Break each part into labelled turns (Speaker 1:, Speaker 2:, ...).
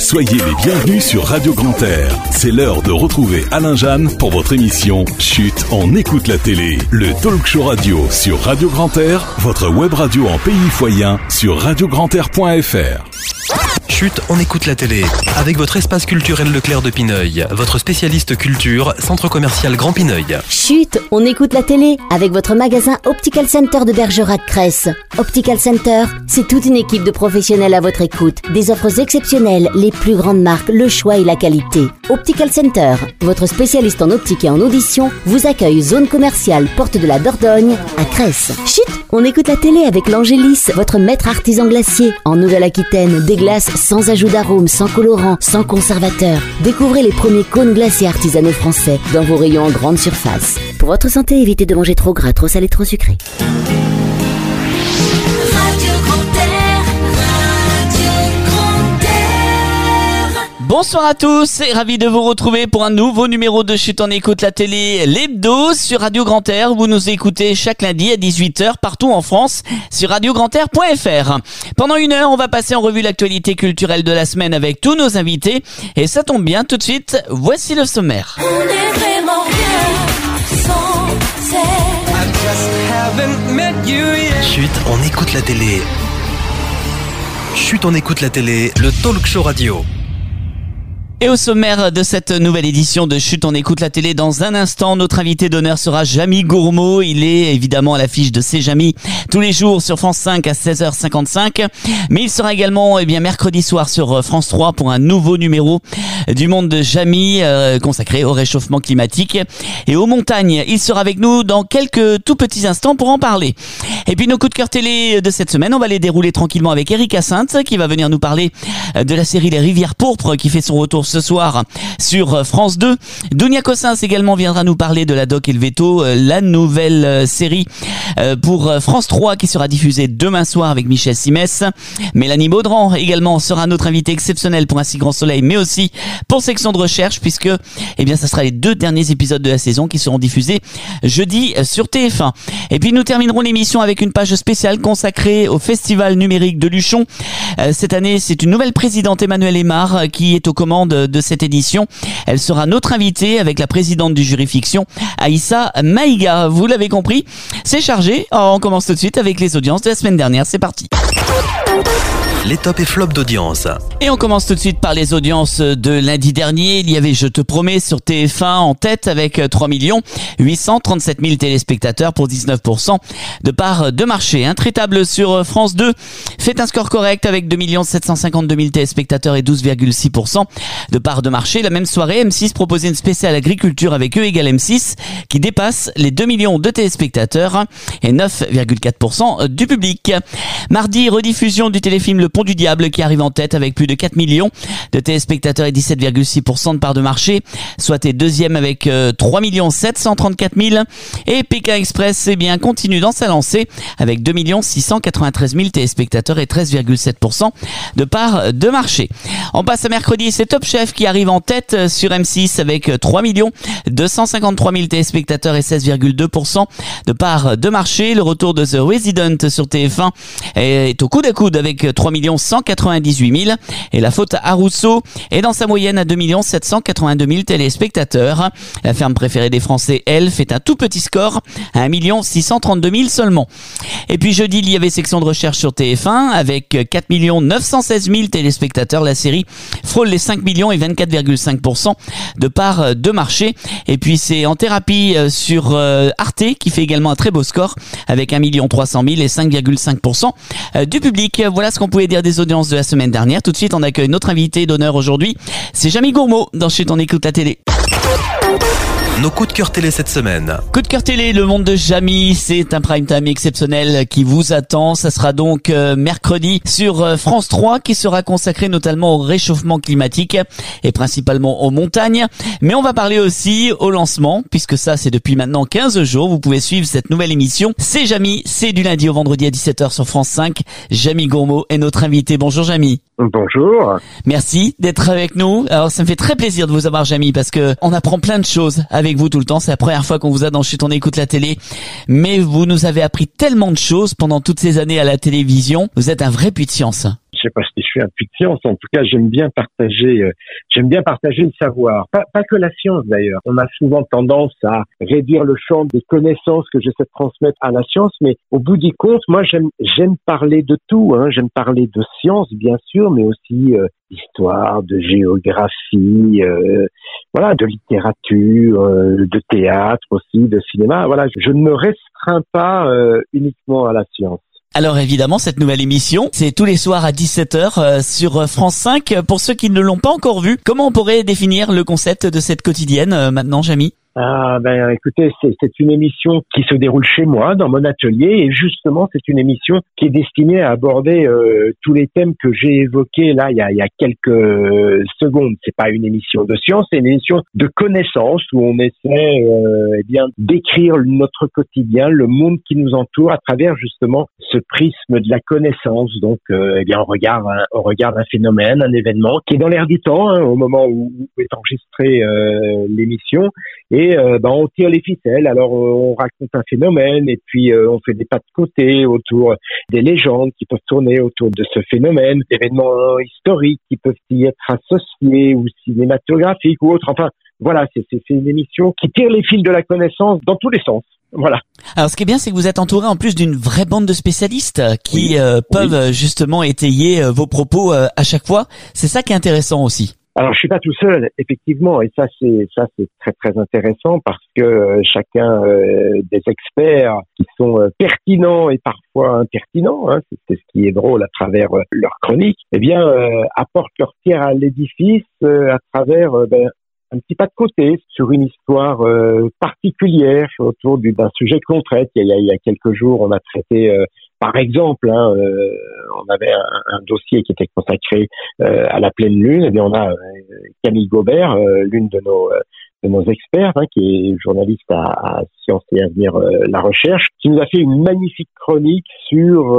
Speaker 1: Soyez les bienvenus sur Radio Grand Air. C'est l'heure de retrouver Alain Jeanne pour votre émission Chut, on écoute la télé. Le talk show radio sur Radio Grand Air, votre web radio en pays foyen sur radiograndAir.fr.
Speaker 2: Chut, on écoute la télé. Avec votre espace culturel Leclerc de Pineuil, votre spécialiste culture, centre commercial Grand Pineuil.
Speaker 3: Chut, on écoute la télé avec votre magasin Optical Center de Bergerac-Cresse. Optical Center, c'est toute une équipe de professionnels à votre écoute. Des offres exceptionnelles, les plus grandes marques, le choix et la qualité. Optical Center, votre spécialiste en optique et en audition, vous accueille zone commerciale Porte de la Dordogne à Cresse. Chut, on écoute la télé avec l'Angélis, votre maître artisan glacier. En Nouvelle-Aquitaine, des glaces sans ajout d'arôme, sans colorant, sans conservateur. Découvrez les premiers cônes glaciers artisanaux français dans vos rayons en grande surface. Pour votre santé, évitez de manger trop gras, trop salé, trop sucré.
Speaker 4: Bonsoir à tous et ravi de vous retrouver pour un nouveau numéro de Chut, on écoute la télé, l'hebdo sur Radio Grand Air. Vous nous écoutez chaque lundi à 18h partout en France sur radiograndAir.fr. Pendant une heure, on va passer en revue l'actualité culturelle de la semaine avec tous nos invités. Et ça tombe bien, tout de suite, voici le sommaire.
Speaker 5: On est vraiment bien sans
Speaker 2: Chut, on écoute la télé. Chut, on écoute la télé, le talk show radio.
Speaker 4: Et au sommaire de cette nouvelle édition de Chut, on écoute la télé, dans un instant, notre invité d'honneur sera Jamy Gourmaud. Il est évidemment à l'affiche de C'est Jamy tous les jours sur France 5 à 16h55. Mais il sera également mercredi soir sur France 3 pour un nouveau numéro du Monde de Jamy consacré au réchauffement climatique et aux montagnes. Il sera avec nous dans quelques tout petits instants pour en parler. Et puis nos coups de cœur télé de cette semaine, on va les dérouler tranquillement avec Eric Hyacinthe qui va venir nous parler de la série Les Rivières Pourpres qui fait son retour ce soir sur France 2. Dounia Cossins également viendra nous parler de La Doc et le Veto, la nouvelle série pour France 3 qui sera diffusée demain soir avec Michel Simès. Mélanie Baudran également sera notre invitée exceptionnelle pour Un si grand soleil, mais aussi pour Section de recherche, puisque ça sera les 2 derniers épisodes de la saison qui seront diffusés jeudi sur TF1. Et puis nous terminerons l'émission avec une page spéciale consacrée au Festival numérique de Luchon. Cette année, c'est une nouvelle présidente, Emmanuelle Aymar, qui est aux commandes de cette édition. Elle sera notre invitée avec la présidente du jury fiction, Aïssa Maïga. Vous l'avez compris, c'est chargé. On commence tout de suite avec les audiences de la semaine dernière. C'est parti.
Speaker 2: Les tops et flops d'audience.
Speaker 4: Et on commence tout de suite par les audiences de lundi dernier. Il y avait Je te promets sur TF1 en tête avec 3 837 000 téléspectateurs pour 19% de part de marché. Intraitable sur France 2 fait un score correct avec 2 752 000 téléspectateurs et 12,6% de part de marché. La même soirée, M6 proposait une spéciale agriculture avec E égale M6 qui dépasse les 2 millions de téléspectateurs et 9,4% du public. Mardi, rediffusion du téléfilm Le Pont du Diable qui arrive en tête avec plus de 4 millions de téléspectateurs et 17,6% de part de marché, soit est deuxième avec 3 734 000. Et Pékin Express continue dans sa lancée avec 2 693 000 téléspectateurs et 13,7% de part de marché. On passe à mercredi, c'est Top Chef qui arrive en tête sur M6 avec 3 253 000 téléspectateurs et 16,2% de part de marché. Le retour de The Resident sur TF1 est au coude à coude avec 3 198 000 et La Faute à Rousseau est dans sa moyenne à 2 782 000 téléspectateurs. La ferme préférée des Français, elle, fait un tout petit score à 1 632 000 seulement. Et puis jeudi, il y avait Section de recherche sur TF1 avec 4 916 000 téléspectateurs. La série frôle les 5 millions et 24,5% de part de marché. Et puis c'est En thérapie sur Arte qui fait également un très beau score avec 1 300 000 et 5,5% du public. Voilà ce qu'on pouvait dire des audiences de la semaine dernière. Tout de suite, on accueille notre invité d'honneur aujourd'hui. C'est Jamy Gourmaud dans Chut, on écoute la télé.
Speaker 2: Nos coups de cœur télé cette semaine.
Speaker 4: Coup de cœur télé, Le Monde de Jamy, c'est un prime time exceptionnel qui vous attend. Ça sera donc mercredi sur France 3 qui sera consacré notamment au réchauffement climatique et principalement aux montagnes. Mais on va parler aussi au lancement, puisque ça c'est depuis maintenant 15 jours. Vous pouvez suivre cette nouvelle émission. C'est Jamy, c'est du lundi au vendredi à 17h sur France 5. Jamy Gourmaud est notre invité. Bonjour Jamy.
Speaker 6: Bonjour.
Speaker 4: Merci d'être avec nous. Alors ça me fait très plaisir de vous avoir Jamy parce que on apprend plein de choses avec vous tout le temps. C'est la première fois qu'on vous a dans Chut, on écoute la télé. Mais vous nous avez appris tellement de choses pendant toutes ces années à la télévision. Vous êtes un vrai puits de science.
Speaker 6: sais pas si je suis un puits de science. En tout cas, j'aime bien partager le savoir. Pas que la science d'ailleurs. On a souvent tendance à réduire le champ des connaissances que j'essaie de transmettre à la science, mais au bout du compte, moi j'aime parler de tout. J'aime parler de science, bien sûr, mais aussi d'histoire, de géographie, voilà, de littérature, de théâtre aussi, de cinéma. Voilà, je ne me restreins pas uniquement à la science.
Speaker 4: Alors évidemment, cette nouvelle émission, c'est tous les soirs à 17h sur France 5. Pour ceux qui ne l'ont pas encore vu, comment on pourrait définir le concept de cette quotidienne maintenant, Jamy ?
Speaker 6: Écoutez, c'est une émission qui se déroule chez moi, dans mon atelier, et justement, c'est une émission qui est destinée à aborder tous les thèmes que j'ai évoqués là il y a quelques secondes. C'est pas une émission de science, c'est une émission de connaissances où on essaie d'écrire notre quotidien, le monde qui nous entoure à travers justement ce prisme de la connaissance. Donc, on regarde un phénomène, un événement qui est dans l'air du temps au moment où est enregistrée l'émission. Et on tire les ficelles. Alors on raconte un phénomène et puis on fait des pas de côté autour des légendes qui peuvent tourner autour de ce phénomène, d'événements historiques qui peuvent y être associés ou cinématographiques ou autres. Enfin voilà, c'est une émission qui tire les fils de la connaissance dans tous les sens. Voilà.
Speaker 4: Alors ce qui est bien, c'est que vous êtes entouré en plus d'une vraie bande de spécialistes qui peuvent justement étayer vos propos à chaque fois. C'est ça qui est intéressant aussi.
Speaker 6: Alors, je suis pas tout seul, effectivement, et ça c'est très très intéressant parce que chacun des experts qui sont pertinents et parfois impertinents, c'est ce qui est drôle à travers leur chronique, apportent leur pierre à l'édifice à travers un petit pas de côté sur une histoire particulière autour d'un sujet que l'on traite. Il y a quelques jours, on a traité par exemple, on avait un dossier qui était consacré à la pleine lune. Eh bien, on a Camille Gobert, l'une de nos experts, qui est journaliste à Sciences et Avenir la Recherche, qui nous a fait une magnifique chronique sur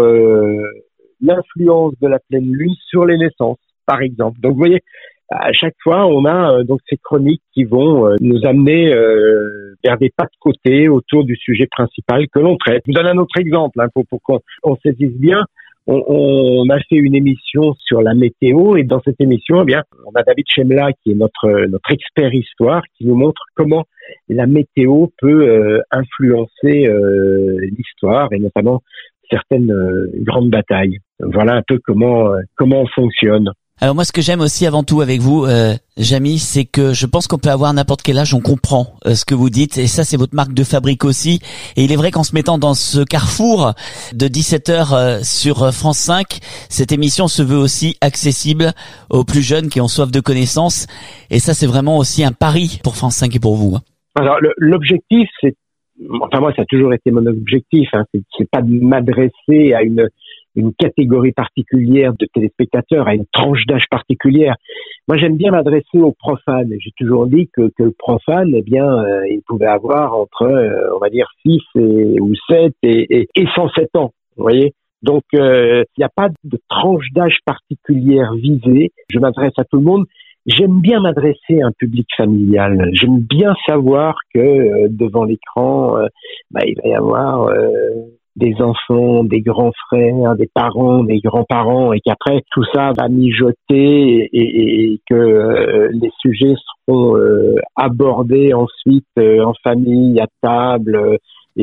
Speaker 6: l'influence de la pleine lune sur les naissances, par exemple. Donc, vous voyez, à chaque fois, on a donc ces chroniques qui vont nous amener vers des pas de côté autour du sujet principal que l'on traite. Je vous donne un autre exemple pour qu'on saisisse bien. On a fait une émission sur la météo et dans cette émission, on a David Chemla qui est notre expert histoire qui nous montre comment la météo peut influencer l'histoire et notamment certaines grandes batailles. Voilà un peu comment on fonctionne.
Speaker 4: Alors moi, ce que j'aime aussi avant tout avec vous, Jamy, c'est que je pense qu'on peut avoir n'importe quel âge, on comprend ce que vous dites, et ça c'est votre marque de fabrique aussi. Et il est vrai qu'en se mettant dans ce carrefour de 17h sur France 5, cette émission se veut aussi accessible aux plus jeunes qui ont soif de connaissances. Et ça c'est vraiment aussi un pari pour France 5 et pour vous.
Speaker 6: Alors l'objectif, moi ça a toujours été mon objectif, c'est pas de m'adresser à une catégorie particulière de téléspectateurs, à une tranche d'âge particulière. Moi, j'aime bien m'adresser aux profanes. J'ai toujours dit que le profane, il pouvait avoir entre, on va dire, 6 ou 7 et 107 ans. Vous voyez? Donc, il n'y a pas de tranche d'âge particulière visée. Je m'adresse à tout le monde. J'aime bien m'adresser à un public familial. J'aime bien savoir que devant l'écran, il va y avoir des enfants, des grands frères, des parents, des grands-parents, et qu'après tout ça va mijoter et que les sujets seront abordés ensuite en famille, à table,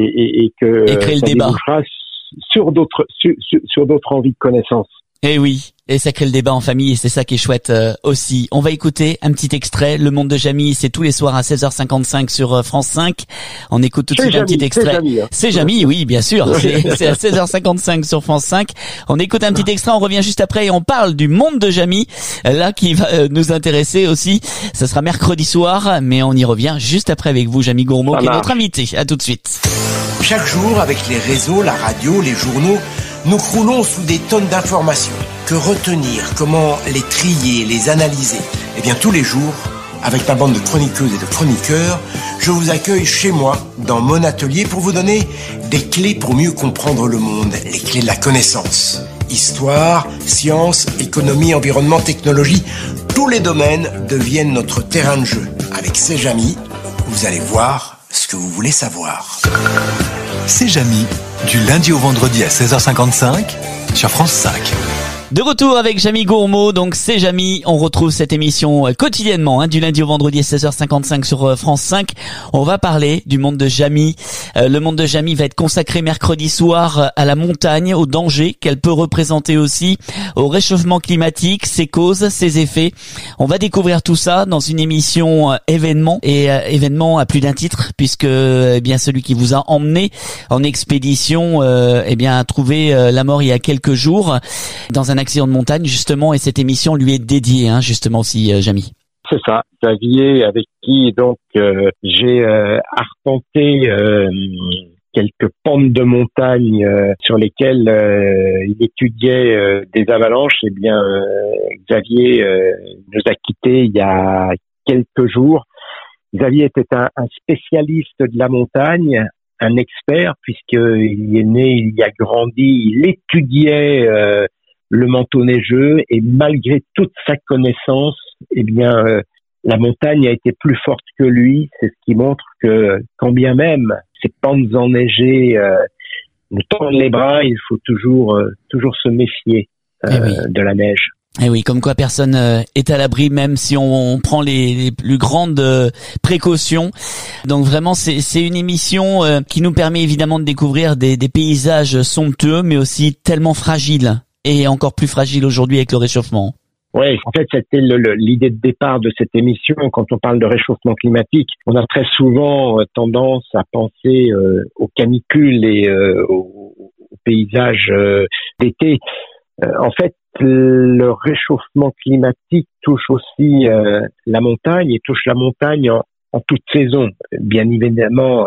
Speaker 6: et que
Speaker 4: ça
Speaker 6: débouchera sur d'autres envies de connaissances.
Speaker 4: Eh oui, et ça crée le débat en famille et c'est ça qui est chouette aussi. On va écouter un petit extrait. Le Monde de Jamy, c'est tous les soirs à 16h55 sur France 5. On écoute tout de suite un petit extrait. C'est Jamy, oui, bien sûr. C'est à 16h55 sur France 5. On écoute un petit extrait, on revient juste après et on parle du Monde de Jamy, là qui va nous intéresser aussi. Ça sera mercredi soir, mais on y revient juste après avec vous, Jamy Gourmaud, qui est notre invité. À tout de suite.
Speaker 7: Chaque jour, avec les réseaux, la radio, les journaux, nous croulons sous des tonnes d'informations. Que retenir? Comment les trier, les analyser? Eh bien, tous les jours, avec ma bande de chroniqueuses et de chroniqueurs, je vous accueille chez moi, dans mon atelier, pour vous donner des clés pour mieux comprendre le monde, les clés de la connaissance. Histoire, sciences, économie, environnement, technologie, tous les domaines deviennent notre terrain de jeu. Avec C'est Jamy, vous allez voir ce que vous voulez savoir.
Speaker 2: C'est Jamy, du lundi au vendredi à 16h55 sur France 5.
Speaker 4: De retour avec Jamy Gourmaud, donc c'est Jamy, on retrouve cette émission quotidiennement, du lundi au vendredi à 16h55 sur France 5. On va parler du monde de Jamy. Le monde de Jamy va être consacré mercredi soir à la montagne, aux dangers qu'elle peut représenter aussi, au réchauffement climatique, ses causes, ses effets. On va découvrir tout ça dans une émission événement, et événement à plus d'un titre, puisque bien celui qui vous a emmené en expédition a trouvé la mort il y a quelques jours dans un accident de montagne justement, et cette émission lui est dédiée justement aussi, Jamy.
Speaker 6: C'est ça, Xavier, avec qui donc j'ai arpenté quelques pentes de montagne sur lesquelles il étudiait des avalanches. Eh bien, Xavier nous a quittés il y a quelques jours. Xavier était un spécialiste de la montagne, un expert, puisqu'il est né, il y a grandi, il étudiait le manteau neigeux, et malgré toute sa connaissance, la montagne a été plus forte que lui. C'est ce qui montre que, quand bien même ces pentes enneigées nous tendent les bras, il faut toujours se méfier de la neige.
Speaker 4: Et oui, comme quoi personne est à l'abri, même si on prend les plus grandes précautions. Donc vraiment, c'est une émission qui nous permet évidemment de découvrir des paysages somptueux, mais aussi tellement fragiles, et encore plus fragiles aujourd'hui avec le réchauffement.
Speaker 6: Oui, en fait, c'était l'idée de départ de cette émission. Quand on parle de réchauffement climatique, on a très souvent tendance à penser aux canicules et aux paysages d'été. En fait, le réchauffement climatique touche aussi la montagne, et touche la montagne en toute saison. Bien évidemment,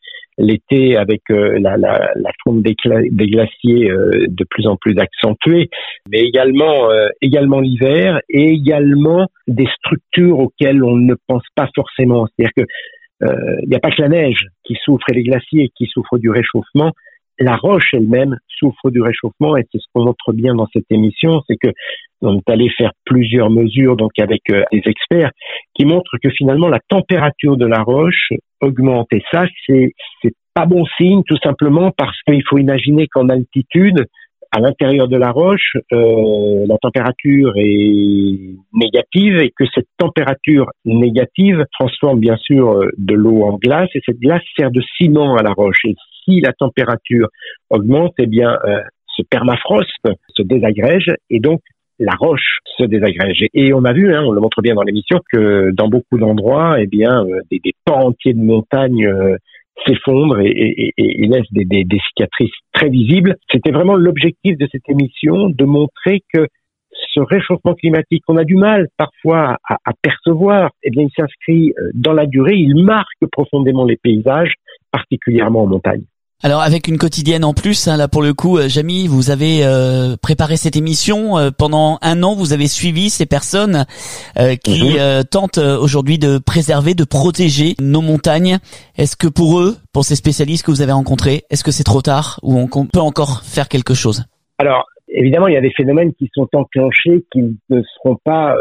Speaker 6: l'été avec la fonte des glaciers de plus en plus accentuée, mais également l'hiver, et également des structures auxquelles on ne pense pas forcément. C'est-à-dire que il n'y a pas que la neige qui souffre et les glaciers qui souffrent du réchauffement. La roche elle-même souffre du réchauffement, et c'est ce qu'on montre bien dans cette émission, c'est que on est allé faire plusieurs mesures donc avec des experts qui montrent que finalement la température de la roche augmente, et ça c'est pas bon signe, tout simplement parce qu'il faut imaginer qu'en altitude, à l'intérieur de la roche, la température est négative, et que cette température négative transforme bien sûr de l'eau en glace, et cette glace sert de ciment à la roche. Et si la température augmente, ce permafrost se désagrège, et donc la roche se désagrège. Et on a vu, on le montre bien dans l'émission, que dans beaucoup d'endroits, des pans entiers de montagnes s'effondrent et laissent des cicatrices très visibles. C'était vraiment l'objectif de cette émission, de montrer que ce réchauffement climatique qu'on a du mal parfois à percevoir, il s'inscrit dans la durée, il marque profondément les paysages, particulièrement en montagne.
Speaker 4: Alors avec une quotidienne en plus, là pour le coup, Jamy, vous avez préparé cette émission pendant 1 an. Vous avez suivi ces personnes qui tentent aujourd'hui de préserver, de protéger nos montagnes. Est-ce que pour eux, pour ces spécialistes que vous avez rencontrés, est-ce que c'est trop tard, ou on peut encore faire quelque chose? Alors
Speaker 6: évidemment, il y a des phénomènes qui sont enclenchés, qui ne seront pas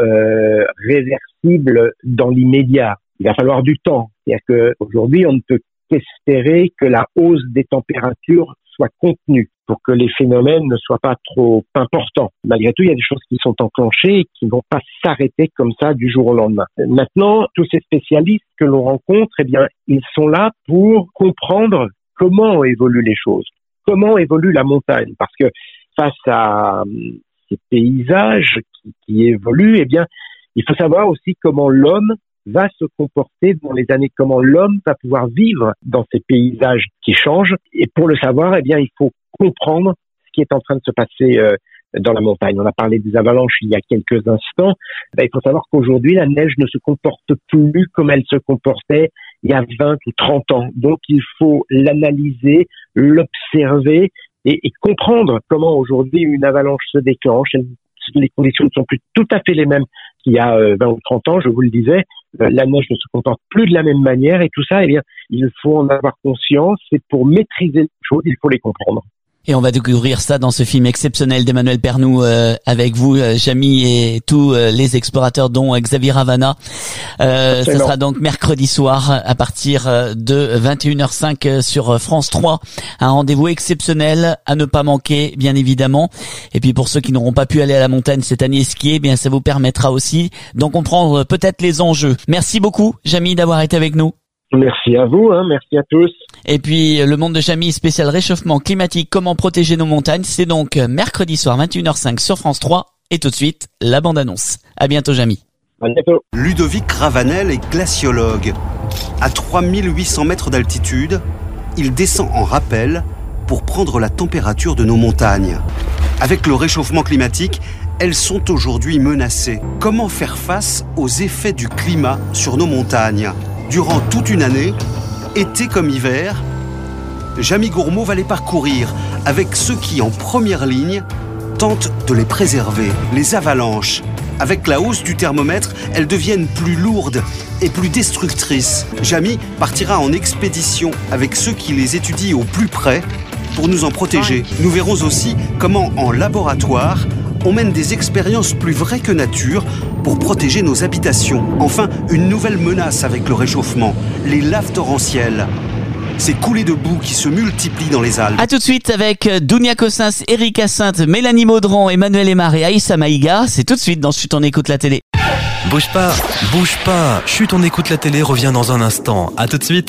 Speaker 6: réversibles dans l'immédiat. Il va falloir du temps. C'est-à-dire qu'aujourd'hui, on ne peut qu'espérer que la hausse des températures soit contenue pour que les phénomènes ne soient pas trop importants. Malgré tout, il y a des choses qui sont enclenchées et qui ne vont pas s'arrêter comme ça du jour au lendemain. Maintenant, tous ces spécialistes que l'on rencontre, ils sont là pour comprendre comment évoluent les choses, comment évolue la montagne, parce que face à ces paysages qui évoluent, il faut savoir aussi comment l'homme va se comporter dans les années, comment l'homme va pouvoir vivre dans ces paysages qui changent. Et pour le savoir, il faut comprendre ce qui est en train de se passer dans la montagne. On a parlé des avalanches il y a quelques instants. Il faut savoir qu'aujourd'hui, la neige ne se comporte plus comme elle se comportait il y a 20 ou 30 ans. Donc, il faut l'analyser, l'observer et comprendre comment aujourd'hui une avalanche se déclenche. Les conditions ne sont plus tout à fait les mêmes qu'il y a 20 ou 30 ans, je vous le disais. La neige ne se comporte plus de la même manière, et tout ça, il faut en avoir conscience. Et pour maîtriser les choses, il faut les comprendre.
Speaker 4: Et on va découvrir ça dans ce film exceptionnel d'Emmanuel Pernoud avec vous, Jamy, et tous les explorateurs, dont Xavier Ravana. Ça sera donc mercredi soir à partir de 21h05 sur France 3. Un rendez-vous exceptionnel à ne pas manquer, bien évidemment. Et puis pour ceux qui n'auront pas pu aller à la montagne cette année skier, bien ça vous permettra aussi d'en comprendre peut-être les enjeux. Merci beaucoup, Jamy, d'avoir été avec nous.
Speaker 6: Merci à vous, merci à tous.
Speaker 4: Et puis le monde de Jamy spécial réchauffement climatique, comment protéger nos montagnes, c'est donc mercredi soir 21h05 sur France 3. Et tout de suite, la bande-annonce. À bientôt, Jamy.
Speaker 6: À bientôt.
Speaker 8: Ludovic Ravanel est glaciologue. À 3800 mètres d'altitude, il descend en rappel pour prendre la température de nos montagnes. Avec le réchauffement climatique, elles sont aujourd'hui menacées. Comment faire face aux effets du climat sur nos montagnes ? Durant toute une année, été comme hiver, Jamy Gourmaud va les parcourir avec ceux qui, en première ligne, tentent de les préserver. Les avalanches. Avec la hausse du thermomètre, elles deviennent plus lourdes et plus destructrices. Jamy partira en expédition avec ceux qui les étudient au plus près pour nous en protéger. Nous verrons aussi comment, en laboratoire, on mène des expériences plus vraies que nature pour protéger nos habitations. Enfin, une nouvelle menace avec le réchauffement, les laves torrentielles. Ces coulées de boue qui se multiplient dans les Alpes.
Speaker 4: A tout de suite avec Dounia Cossens, Eric Hyacinthe, Mélanie Maudran, Emmanuel Aymar et Aïssa Maïga. C'est tout de suite dans Chut, on écoute la télé.
Speaker 2: Bouge pas. Chut, on écoute la télé, revient dans un instant. À tout de suite.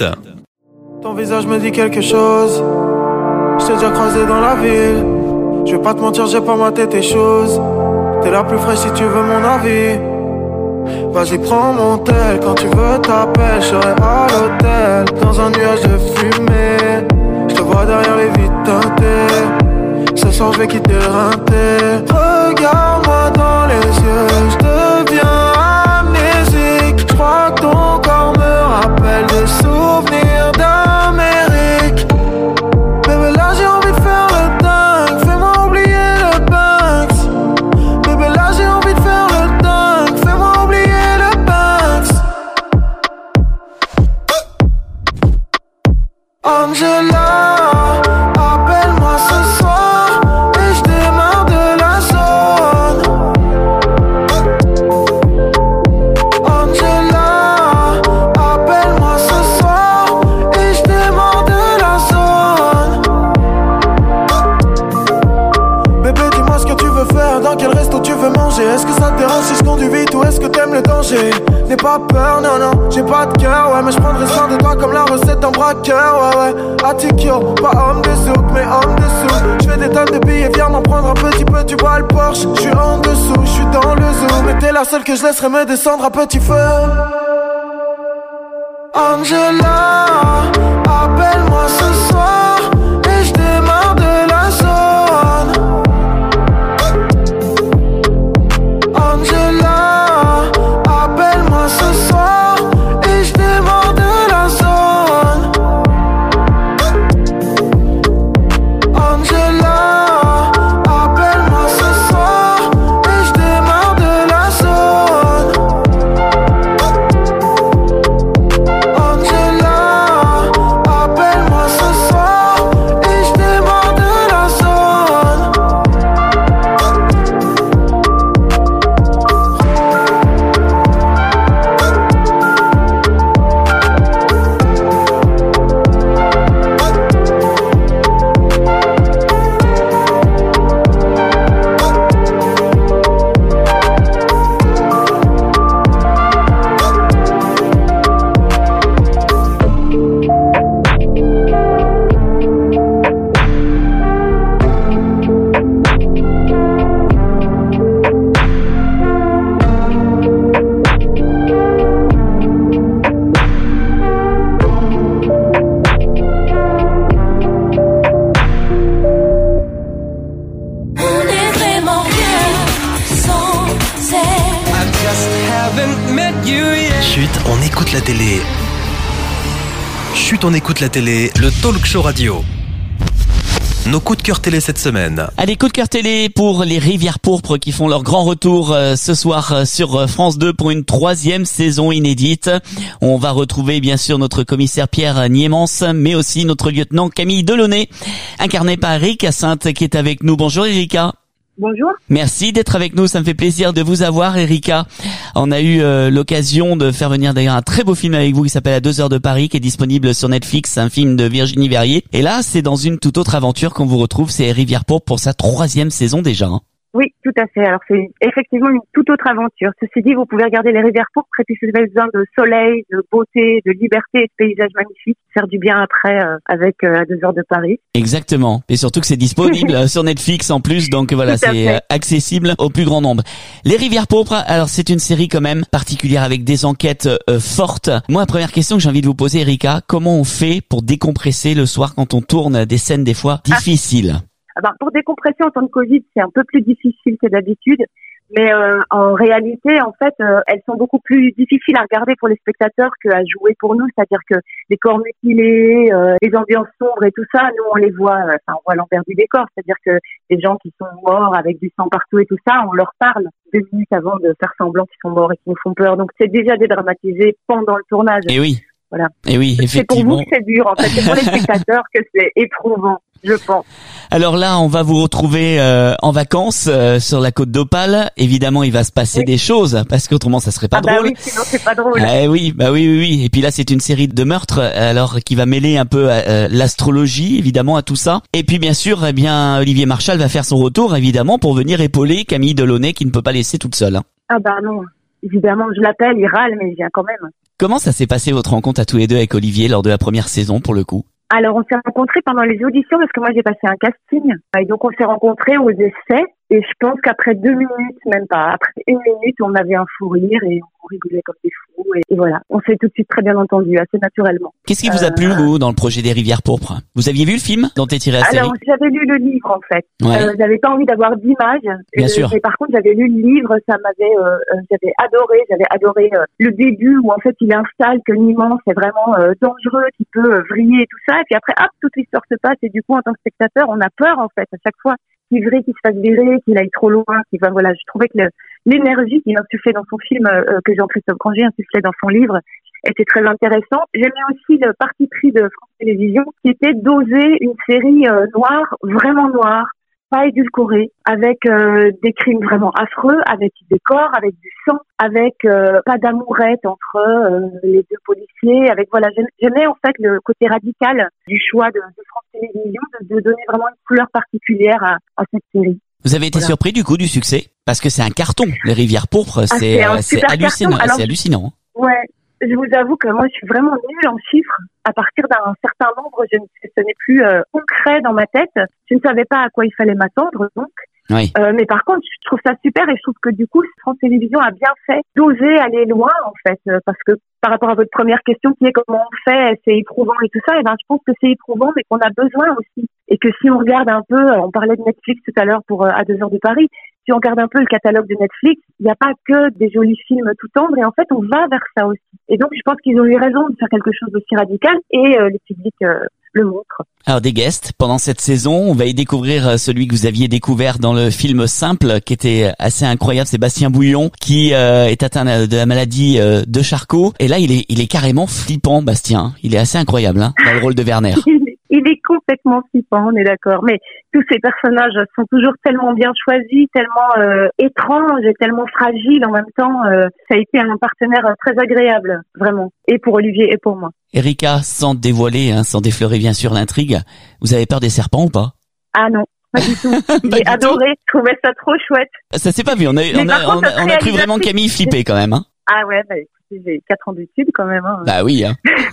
Speaker 9: Ton visage me dit quelque chose. Je t'ai déjà croisé dans la ville. Je vais pas te mentir, j'ai pas maté tes choses. T'es la plus fraîche si tu veux mon avis. Vas-y, prends mon tel, quand tu veux t'appelles. Je serai à l'hôtel, dans un nuage de fumée. Je te vois derrière les vitres teintées. Ce soir je vais quitter le rinté. Regarde-moi dans les yeux, je deviens amnésique. Je crois que ton corps me rappelle des souvenirs d'Amérique. Bébé, là j'ai envie de faire le dingue. Fais-moi oublier le Banks. Bébé, là j'ai envie de faire le dingue. Fais-moi oublier le Banks. Angela, appelle-moi ce soir et je démarre de la zone. Angela, appelle-moi ce soir et je démarre de la zone. Bébé, dis-moi ce que tu veux faire, dans quel resto tu veux manger. Est-ce que ça te dérange si je conduis vite ou est-ce que t'aimes le danger? N'aie pas peur, non, j'ai pas de cœur, ouais, mais je prendrai soin de toi comme la recette d'un braqueur, ouais. Attikyo, pas homme de souk, mais homme de sous. Je fais des tonnes de billets, viens m'en prendre un petit peu, tu vois le Porsche. Je suis en dessous, je suis dans le zoo, mais t'es la seule que je laisserai me descendre à petit feu. Angela, appelle-moi ce soir et je démarre de la zone. Angela, appelle-moi ce soir et je démarre de la zone. Angela, appelle-moi ce soir et je démarre de la zone. Angela, appelle-moi ce soir et je démarre de la zone.
Speaker 5: On est vraiment bien sans elle.
Speaker 2: Chut, on écoute la télé. Chut, on écoute la télé, le talk show radio. Nos coups de cœur télé cette semaine.
Speaker 4: Allez, coup de cœur télé pour les Rivières pourpres qui font leur grand retour ce soir sur France 2 pour une 3e saison inédite. On va retrouver bien sûr notre commissaire Pierre Niémance, mais aussi notre lieutenant Camille Delaunay, incarné par Erika Sainte qui est avec nous. Bonjour Erika.
Speaker 10: Bonjour.
Speaker 4: Merci d'être avec nous, ça me fait plaisir de vous avoir Erika. On a eu l'occasion de faire venir d'ailleurs un très beau film avec vous qui s'appelle À 2 heures de Paris, qui est disponible sur Netflix, un film de Virginie Verrier. Et là, c'est dans une toute autre aventure qu'on vous retrouve, c'est Rivières pourpres pour sa 3e saison déjà.
Speaker 10: Oui, tout à fait. Alors c'est effectivement une toute autre aventure. Ceci dit, vous pouvez regarder les Rivières pourpres et puis si vous avez besoin de soleil, de beauté, de liberté et de paysages magnifiques, faire du bien après avec À 2 heures de Paris.
Speaker 4: Exactement. Et surtout que c'est disponible sur Netflix en plus, donc voilà, c'est accessible au plus grand nombre. Les Rivières pourpres, alors c'est une série quand même particulière avec des enquêtes fortes. Moi, la première question que j'ai envie de vous poser, Erika, comment on fait pour décompresser le soir quand on tourne des scènes des fois difficiles?
Speaker 10: Pour décompresser en temps de Covid, c'est un peu plus difficile que d'habitude, mais en réalité, en fait, elles sont beaucoup plus difficiles à regarder pour les spectateurs qu'à jouer pour nous. C'est-à-dire que les corps mutilés, les ambiances sombres et tout ça, nous on les voit, on voit l'envers du décor. C'est-à-dire que les gens qui sont morts avec du sang partout et tout ça, on leur parle 2 minutes avant de faire semblant qu'ils sont morts et qu'ils nous font peur. Donc c'est déjà dédramatisé pendant le tournage.
Speaker 4: Et oui.
Speaker 10: Voilà.
Speaker 4: Et oui, effectivement.
Speaker 10: C'est pour vous que c'est dur, en fait. C'est pour les spectateurs que c'est éprouvant, je pense.
Speaker 4: Alors là, on va vous retrouver en vacances sur la côte d'Opale. Évidemment, il va se passer des choses parce qu'autrement, ça serait pas drôle.
Speaker 10: Oui, sinon c'est pas drôle.
Speaker 4: Oui. Et puis là, c'est une série de meurtres, alors qui va mêler un peu l'astrologie, évidemment, à tout ça. Et puis bien sûr, Olivier Marchal va faire son retour, évidemment, pour venir épauler Camille Delaunay, qui ne peut pas laisser toute seule.
Speaker 10: Non. Évidemment, je l'appelle, il râle, mais il vient quand même.
Speaker 4: Comment ça s'est passé votre rencontre à tous les deux avec Olivier lors de la première saison pour le coup?
Speaker 10: Alors, on s'est rencontrés pendant les auditions parce que moi, j'ai passé un casting. Et donc, on s'est rencontrés aux essais. Et je pense qu'après 2 minutes, même pas, après 1 minute, on avait un fou rire et on rigolait comme des fous. Et voilà, on s'est tout de suite très bien entendu, assez naturellement.
Speaker 4: Qu'est-ce qui vous a plu, vous, dans le projet des Rivières pourpres? Vous aviez vu le film dont est tiré la série?
Speaker 10: Alors, j'avais lu le livre, en fait.
Speaker 4: Ouais.
Speaker 10: J'avais pas envie d'avoir d'images.
Speaker 4: Bien sûr.
Speaker 10: Mais par contre, j'avais lu le livre, ça m'avait, j'avais adoré le début où, en fait, il installe que Niémance est vraiment dangereux, qui peut vriller et tout ça. Et puis après, hop, toute l'histoire se passe. Et du coup, en tant que spectateur, on a peur, en fait, à chaque fois qu'il vrille, qu'il se fasse virer, qu'il aille trop loin, voilà, je trouvais que l'énergie qu'il insufflait dans son film, que Jean-Christophe Granger insufflait dans son livre, était très intéressant. J'aimais aussi le parti pris de France Télévisions, qui était d'oser une série noire, vraiment noire, pas édulcorée, avec des crimes vraiment affreux, avec des corps, avec du sang, avec pas d'amourette entre les 2 policiers, avec voilà, j'aimais en fait le côté radical du choix de France Télévisions, de donner vraiment une couleur particulière à cette série.
Speaker 4: Vous avez été surpris du coup du succès? Parce que c'est un carton, les Rivières pourpres, c'est hallucinant, c'est hallucinant.
Speaker 10: Ouais. Je vous avoue que moi, je suis vraiment nulle en chiffres. À partir d'un certain nombre, ce n'est plus concret dans ma tête. Je ne savais pas à quoi il fallait m'attendre, donc.
Speaker 4: Oui.
Speaker 10: Mais par contre, je trouve ça super et je trouve que du coup, France Télévisions a bien fait d'oser aller loin, en fait. Parce que par rapport à votre première question, qui est comment on fait, c'est éprouvant et tout ça, je pense que c'est éprouvant, mais qu'on a besoin aussi. Et que si on regarde un peu, on parlait de Netflix tout à l'heure pour À 2 heures de Paris, si on regarde un peu le catalogue de Netflix, il n'y a pas que des jolis films tout tendres, et en fait, on va vers ça aussi. Et donc, je pense qu'ils ont eu raison de faire quelque chose d'aussi radical, et le public le montre.
Speaker 4: Alors, des guests, pendant cette saison, on va y découvrir celui que vous aviez découvert dans le film Simple, qui était assez incroyable, c'est Bastien Bouillon, qui est atteint de la maladie de Charcot. Et là, il est carrément flippant, Bastien. Il est assez incroyable, dans le rôle de Werner.
Speaker 10: Il est complètement flippant, on est d'accord. Mais tous ces personnages sont toujours tellement bien choisis, tellement étranges et tellement fragiles en même temps. Ça a été un partenaire très agréable, vraiment. Et pour Olivier et pour moi.
Speaker 4: Erika, sans dévoiler, sans défleurer bien sûr l'intrigue, vous avez peur des serpents ou pas?
Speaker 10: Ah non. Pas du tout. J'ai adoré. Je trouvais ça trop chouette.
Speaker 4: Ça s'est pas vu. On a cru vraiment Camille flipper quand même.
Speaker 10: Ah ouais, écoutez, j'ai 4 ans d'études quand même.
Speaker 4: Bah oui.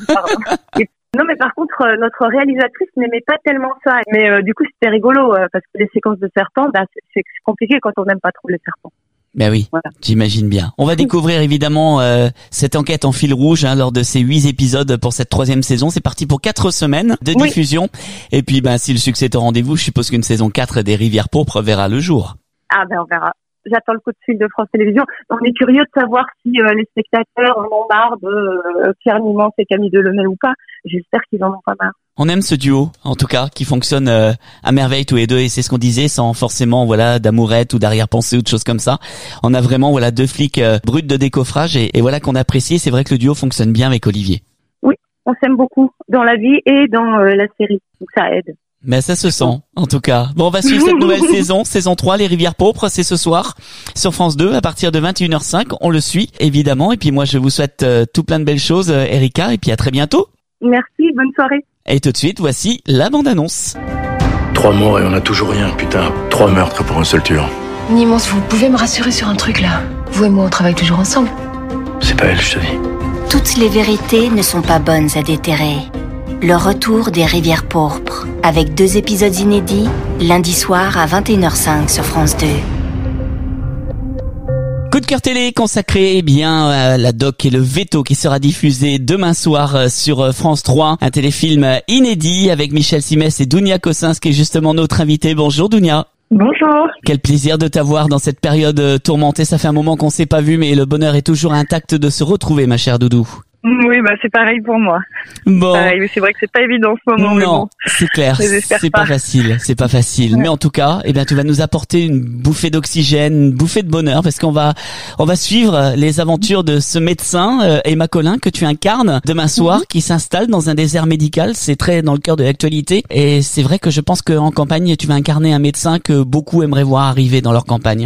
Speaker 10: Non, mais par contre, notre réalisatrice n'aimait pas tellement ça. Mais du coup, c'était rigolo parce que les séquences de serpents, c'est compliqué quand on n'aime pas trop les serpents.
Speaker 4: Ben oui, voilà. J'imagine bien. On va découvrir évidemment cette enquête en fil rouge lors de ces 8 épisodes pour cette 3e saison. C'est parti pour 4 semaines de diffusion. Et puis, si le succès est au rendez-vous, je suppose qu'une saison 4 des Rivières pourpres verra le jour.
Speaker 10: Ah on verra. J'attends le coup de fil de France Télévisions. On est curieux de savoir si les spectateurs en ont marre de Pierre Niémance et Camille Delaunay ou pas. J'espère qu'ils en ont pas marre.
Speaker 4: On aime ce duo, en tout cas, qui fonctionne à merveille tous les deux, et c'est ce qu'on disait, sans forcément d'amourette ou d'arrière-pensée ou de choses comme ça. On a vraiment deux flics bruts de décoffrage et voilà qu'on apprécie. C'est vrai que le duo fonctionne bien avec Olivier.
Speaker 10: Oui, on s'aime beaucoup dans la vie et dans la série, donc ça aide.
Speaker 4: Mais ça se sent, en tout cas. Bon, on va suivre cette nouvelle saison 3, Les Rivières Pourpres, c'est ce soir sur France 2 à partir de 21h05. On le suit, évidemment. Et puis moi, je vous souhaite tout plein de belles choses, Erika, et puis à très bientôt.
Speaker 10: Merci, bonne soirée.
Speaker 4: Et tout de suite, voici la bande-annonce.
Speaker 11: 3 morts et on a toujours rien, putain. 3 meurtres pour un seul tueur.
Speaker 12: Nimons, vous pouvez me rassurer sur un truc là. Vous et moi, on travaille toujours ensemble.
Speaker 11: C'est pas elle, je te dis.
Speaker 3: Toutes les vérités ne sont pas bonnes à déterrer. Le retour des Rivières Pourpres, avec 2 épisodes inédits, lundi soir à 21h05 sur France 2.
Speaker 4: Coup de cœur télé consacré à la doc et le veto qui sera diffusé demain soir sur France 3. Un téléfilm inédit avec Michel Simès et Dounia Cossens qui est justement notre invitée. Bonjour Dounia.
Speaker 10: Bonjour.
Speaker 4: Quel plaisir de t'avoir dans cette période tourmentée. Ça fait un moment qu'on s'est pas vu, mais le bonheur est toujours intact de se retrouver, ma chère Doudou.
Speaker 10: Oui, c'est pareil pour moi.
Speaker 4: Bon.
Speaker 10: Pareil, c'est vrai que c'est pas évident en ce moment.
Speaker 4: Non, bon, c'est clair, c'est pas facile. Ouais. Mais en tout cas, tu vas nous apporter une bouffée d'oxygène, une bouffée de bonheur, parce qu'on va suivre les aventures de ce médecin, Emma Collin, que tu incarnes demain soir, qui s'installe dans un désert médical. C'est très dans le cœur de l'actualité. Et c'est vrai que je pense qu'en campagne, tu vas incarner un médecin que beaucoup aimeraient voir arriver dans leur campagne.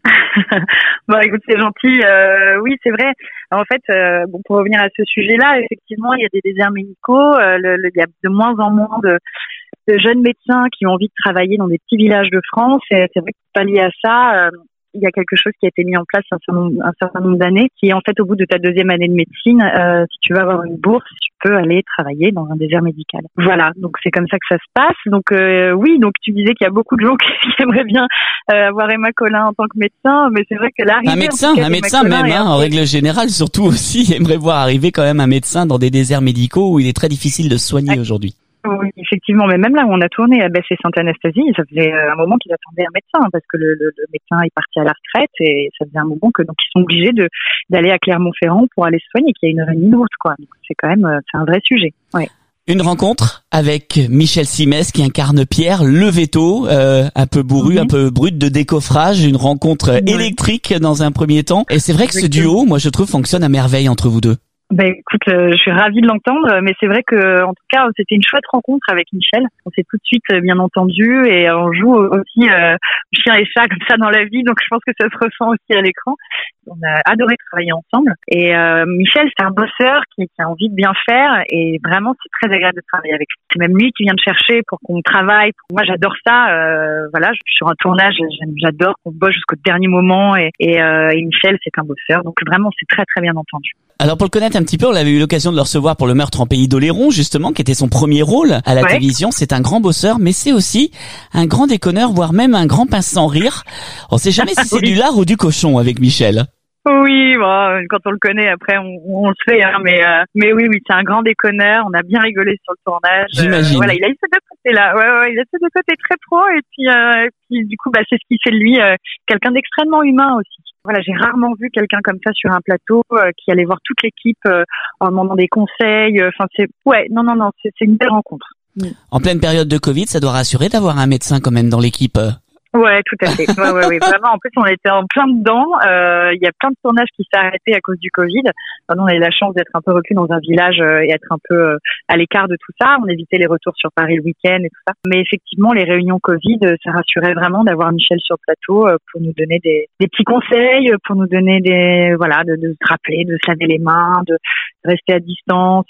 Speaker 10: Écoute, c'est gentil. Oui, c'est vrai. En fait, pour revenir à ce sujet-là, effectivement, il y a des déserts médicaux. Il y a de moins en moins de jeunes médecins qui ont envie de travailler dans des petits villages de France. Et c'est vrai que pour pallier à ça, il y a quelque chose qui a été mis en place un certain nombre d'années, qui est en fait au bout de ta 2e année de médecine, si tu veux avoir une bourse, tu peux aller travailler dans un désert médical. Voilà, donc c'est comme ça que ça se passe. Donc oui, donc tu disais qu'il y a beaucoup de gens qui aimeraient bien avoir Emma Collin en tant que médecin, mais c'est vrai que l'arrivée... Un
Speaker 4: médecin même, en règle générale, surtout aussi, aimerait voir arriver quand même un médecin dans des déserts médicaux où il est très difficile de se soigner aujourd'hui.
Speaker 10: Oui, effectivement, mais même là où on a tourné à Besse et Sainte-Anastasie, ça faisait un moment qu'ils attendaient un médecin, parce que le médecin est parti à la retraite et ça faisait un moment que donc ils sont obligés d'aller à Clermont-Ferrand pour aller se soigner, qu'il y a 1h30 de route, quoi. Donc c'est quand même c'est un vrai sujet. Ouais.
Speaker 4: Une rencontre avec Michel Simès qui incarne Pierre, le veto, un peu bourru, un peu brut de décoffrage, une rencontre électrique dans un premier temps. Et c'est vrai que ce duo, moi je trouve, fonctionne à merveille entre vous deux.
Speaker 10: Écoute, je suis ravie de l'entendre, mais c'est vrai que, en tout cas, c'était une chouette rencontre avec Michel. On s'est tout de suite bien entendu et on joue aussi chien et chat comme ça dans la vie, donc je pense que ça se ressent aussi à l'écran. On a adoré travailler ensemble et Michel, c'est un bosseur qui a envie de bien faire et vraiment c'est très agréable de travailler avec lui. C'est même lui qui vient me chercher pour qu'on travaille. Moi, j'adore ça. Je suis sur un tournage, j'adore qu'on bosse jusqu'au dernier moment et Michel, c'est un bosseur, donc vraiment c'est très très bien entendu.
Speaker 4: Alors pour le connaître un petit peu, on avait eu l'occasion de le recevoir pour Le Meurtre en Pays d'Oléron, justement, qui était son premier rôle à la télévision. C'est un grand bosseur, mais c'est aussi un grand déconneur, voire même un grand pince sans rire. On sait jamais si c'est du lard ou du cochon avec Michel.
Speaker 10: Oui, quand on le connaît, après, on le sait, hein, mais oui, c'est un grand déconneur. On a bien rigolé sur le tournage.
Speaker 4: J'imagine.
Speaker 10: Il a eu ces deux côtés-là. Ouais, il a ces deux côtés très pro et puis du coup, c'est ce qui fait de lui quelqu'un d'extrêmement humain aussi. Voilà, j'ai rarement vu quelqu'un comme ça sur un plateau qui allait voir toute l'équipe en demandant des conseils. C'est une belle rencontre.
Speaker 4: En pleine période de Covid, ça doit rassurer d'avoir un médecin quand même dans l'équipe.
Speaker 10: Ouais, tout à fait. Ouais. Vraiment, en plus, on était en plein dedans. Il y a plein de tournages qui s'est arrêté à cause du Covid. Nous, on a eu la chance d'être un peu reclus dans un village et être un peu à l'écart de tout ça. On évitait les retours sur Paris le week-end et tout ça. Mais effectivement, les réunions Covid, ça rassurait vraiment d'avoir Michel sur le plateau pour nous donner des petits conseils, pour nous donner de se rappeler, de se laver les mains, de rester à distance,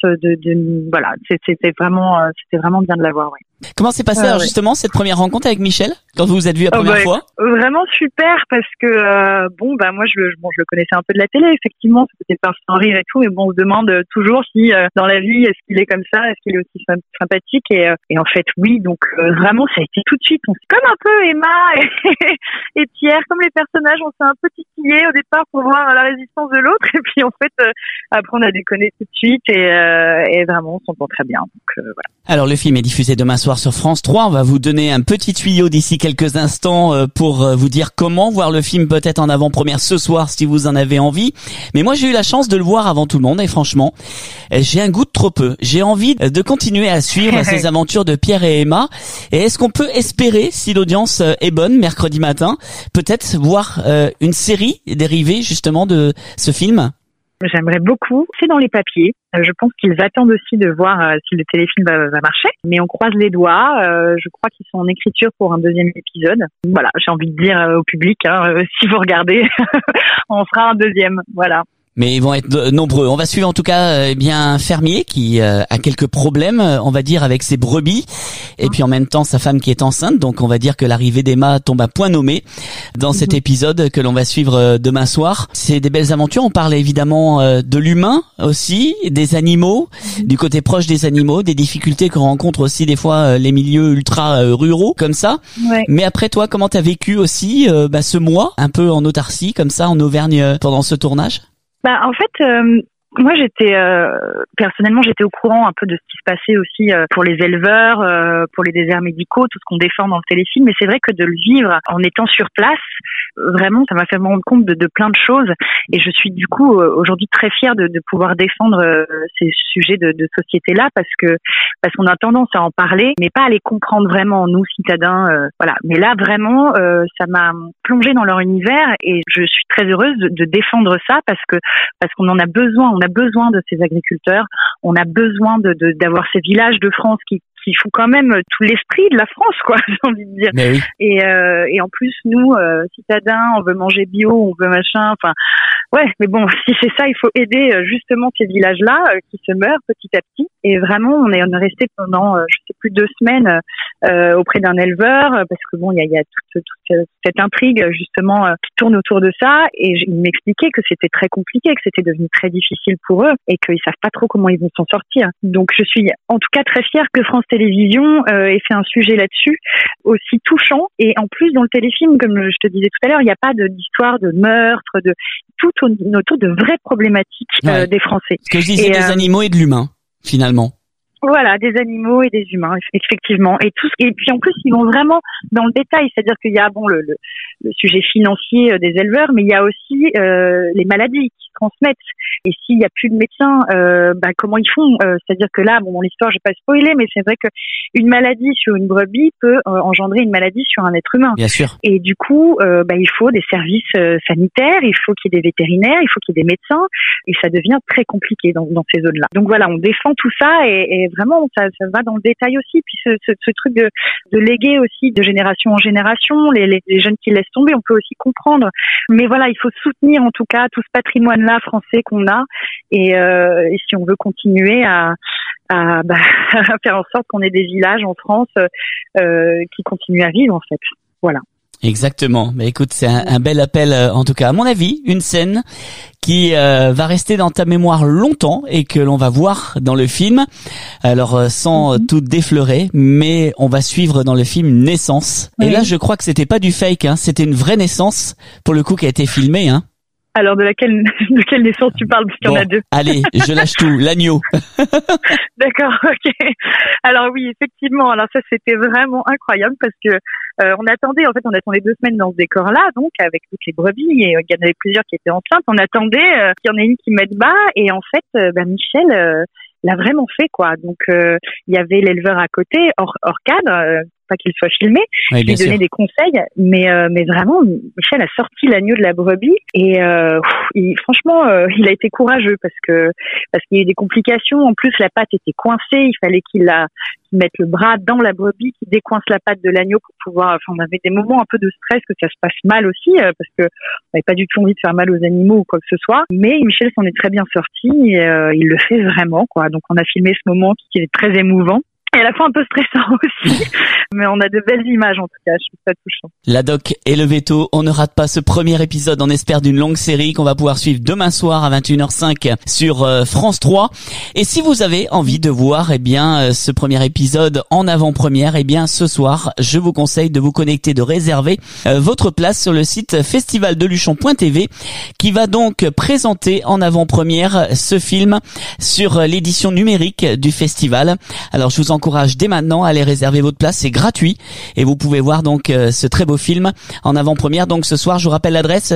Speaker 10: c'était vraiment bien de l'avoir, ouais.
Speaker 4: Comment s'est passé alors justement cette première rencontre avec Michel quand vous vous êtes vu la première fois?
Speaker 10: Vraiment super parce que moi je le connaissais un peu de la télé, effectivement, c'était pas sans rire et tout, mais bon, on se demande toujours si dans la vie est-ce qu'il est comme ça, est-ce qu'il est aussi sympathique et en fait oui, donc vraiment ça a été tout de suite, on s'est comme un peu Emma et Pierre, comme les personnages, on s'est un peu titillé au départ pour voir la résistance de l'autre et puis en fait après on a déconné tout de suite et vraiment on s'entend très bien. Donc voilà.
Speaker 4: Alors le film est diffusé demain soir soir sur France 3. On va vous donner un petit tuyau d'ici quelques instants pour vous dire comment voir le film peut-être en avant-première ce soir si vous en avez envie. Mais moi j'ai eu la chance de le voir avant tout le monde et franchement j'ai un goût de trop peu. J'ai envie de continuer à suivre ces aventures de Pierre et Emma. Et est-ce qu'on peut espérer, si l'audience est bonne mercredi matin, peut-être voir une série dérivée justement de ce film?
Speaker 13: J'aimerais beaucoup. C'est dans les papiers. Je pense qu'ils attendent aussi de voir si le téléfilm va marcher. Mais on croise les doigts. Je crois qu'ils sont en écriture pour un deuxième épisode. Voilà, j'ai envie de dire au public, si vous regardez, on fera un deuxième. Voilà.
Speaker 4: Mais ils vont être nombreux. On va suivre en tout cas un fermier qui a quelques problèmes, on va dire, avec ses brebis. Et puis en même temps, sa femme qui est enceinte. Donc on va dire que l'arrivée d'Emma tombe à point nommé dans cet épisode que l'on va suivre demain soir. C'est des belles aventures. On parle évidemment de l'humain aussi, des animaux, du côté proche des animaux, des difficultés que rencontrent aussi des fois les milieux ultra ruraux comme ça.
Speaker 13: Ouais.
Speaker 4: Mais après toi, comment t'as vécu aussi ce mois un peu en autarcie comme ça en Auvergne pendant ce tournage?
Speaker 13: En fait, moi personnellement j'étais au courant un peu de ce qui se passait aussi pour les éleveurs, pour les déserts médicaux, tout ce qu'on défend dans le téléfilm, mais c'est vrai que de le vivre en étant sur place, vraiment ça m'a fait me rendre compte de plein de choses et je suis du coup aujourd'hui très fière de pouvoir défendre ces sujets de société-là parce qu'on a tendance à en parler mais pas à les comprendre vraiment nous citadins, voilà. Mais là vraiment ça m'a plongée dans leur univers et je suis très heureuse de défendre ça parce qu'on en a besoin. On a besoin de ces agriculteurs, on a besoin d'avoir ces villages de France qui font quand même tout l'esprit de la France, quoi, j'ai envie de dire.
Speaker 4: Mais oui.
Speaker 13: Et en plus, nous, citadins, on veut manger bio, on veut machin, enfin, ouais, mais bon, si c'est ça, il faut aider justement ces villages-là qui se meurent petit à petit. Et vraiment, on est resté pendant, je sais plus, 2 semaines auprès d'un éleveur parce que bon, il y a toute cette intrigue justement qui tourne autour de ça. Et il m'expliquait que c'était très compliqué, que c'était devenu très difficile pour eux et qu'ils savent pas trop comment ils vont s'en sortir. Donc, je suis en tout cas très fière que France Télévisions ait fait un sujet là-dessus aussi touchant. Et en plus, dans le téléfilm, comme je te disais tout à l'heure, il n'y a pas d'histoire de meurtre, de tout autour de vraies problématiques des Français.
Speaker 4: Ce que je disais, des animaux et de l'humain, finalement.
Speaker 13: Voilà, des animaux et des humains, effectivement. Et puis en plus, ils vont vraiment dans le détail, c'est-à-dire qu'il y a le sujet financier des éleveurs, mais il y a aussi les maladies qui se transmettent. Et s'il n'y a plus de médecins, comment ils font c'est-à-dire que là, bon, l'histoire, je vais pas spoiler, mais c'est vrai que une maladie sur une brebis peut engendrer une maladie sur un être humain.
Speaker 4: Bien sûr.
Speaker 13: Et du coup, il faut des services sanitaires, il faut qu'il y ait des vétérinaires, il faut qu'il y ait des médecins, et ça devient très compliqué dans ces zones-là. Donc voilà, on défend tout ça et vraiment, ça va dans le détail aussi. Puis ce truc de léguer aussi de génération en génération, les jeunes qui laissent tomber, on peut aussi comprendre. Mais voilà, il faut soutenir en tout cas tout ce patrimoine-là français qu'on a. Et si on veut continuer à faire en sorte qu'on ait des villages en France qui continuent à vivre en fait. Voilà.
Speaker 4: Exactement. Mais écoute, c'est un bel appel, en tout cas, à mon avis, une scène qui va rester dans ta mémoire longtemps et que l'on va voir dans le film. Alors, sans tout défleurer, mais on va suivre dans le film une naissance. Oui. Et là, je crois que c'était pas du fake, hein. C'était une vraie naissance, pour le coup, qui a été filmée, hein.
Speaker 13: Alors, de quelle naissance tu parles? Parce qu'il y en a 2.
Speaker 4: Allez, je lâche tout. L'agneau.
Speaker 13: D'accord, ok. Alors oui, effectivement. Alors ça, c'était vraiment incroyable parce que on attendait 2 semaines dans ce décor-là, donc avec toutes les brebis, et il y en avait plusieurs qui étaient enceintes. On attendait qu'il y en ait une qui mette bas, et en fait, Michel l'a vraiment fait, quoi. Donc il y avait l'éleveur à côté, hors cadre. Pas qu'il soit filmé,
Speaker 4: oui,
Speaker 13: lui donner des conseils, mais vraiment Michel a sorti l'agneau de la brebis et franchement il a été courageux parce qu'il y a eu des complications. En plus la patte était coincée, il fallait qu'il mette le bras dans la brebis, qu'il décoince la patte de l'agneau pour pouvoir. Enfin, on avait des moments un peu de stress, que ça se passe mal aussi parce que on n'avait pas du tout envie de faire mal aux animaux ou quoi que ce soit. Mais Michel s'en est très bien sorti et il le fait vraiment, quoi. Donc on a filmé ce moment qui est très émouvant. Et à la fois un peu stressant aussi, mais on a de belles images en tout cas, je trouve ça touchant.
Speaker 4: La doc et le veto, on ne rate pas ce premier épisode, on espère, d'une longue série qu'on va pouvoir suivre demain soir à 21h05 sur France 3. Et si vous avez envie de voir ce premier épisode en avant-première, ce soir, je vous conseille de vous connecter, de réserver votre place sur le site festivaldeluchon.tv qui va donc présenter en avant-première ce film sur l'édition numérique du festival. Alors je vous encourage encourage dès maintenant à aller réserver votre place, c'est gratuit et vous pouvez voir donc ce très beau film en avant-première. Donc ce soir, je vous rappelle l'adresse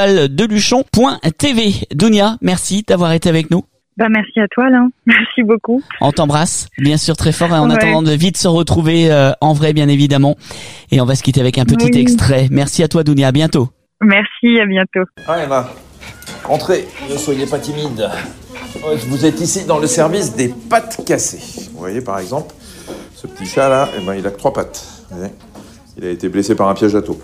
Speaker 4: festivaldeluchon.tv. Dounia, merci d'avoir été avec nous.
Speaker 13: Merci à toi, Alain. Merci beaucoup.
Speaker 4: On t'embrasse, bien sûr, très fort, et en attendant de vite se retrouver en vrai, bien évidemment. Et on va se quitter avec un petit extrait. Merci à toi, Dounia, à bientôt.
Speaker 13: Merci, à bientôt.
Speaker 14: Emma, entrez, ne soyez pas timide. Vous êtes ici dans le service des pattes cassées. Vous voyez, par exemple, ce petit chat-là, il a que 3 pattes. Vous voyez, il a été blessé par un piège à taupe.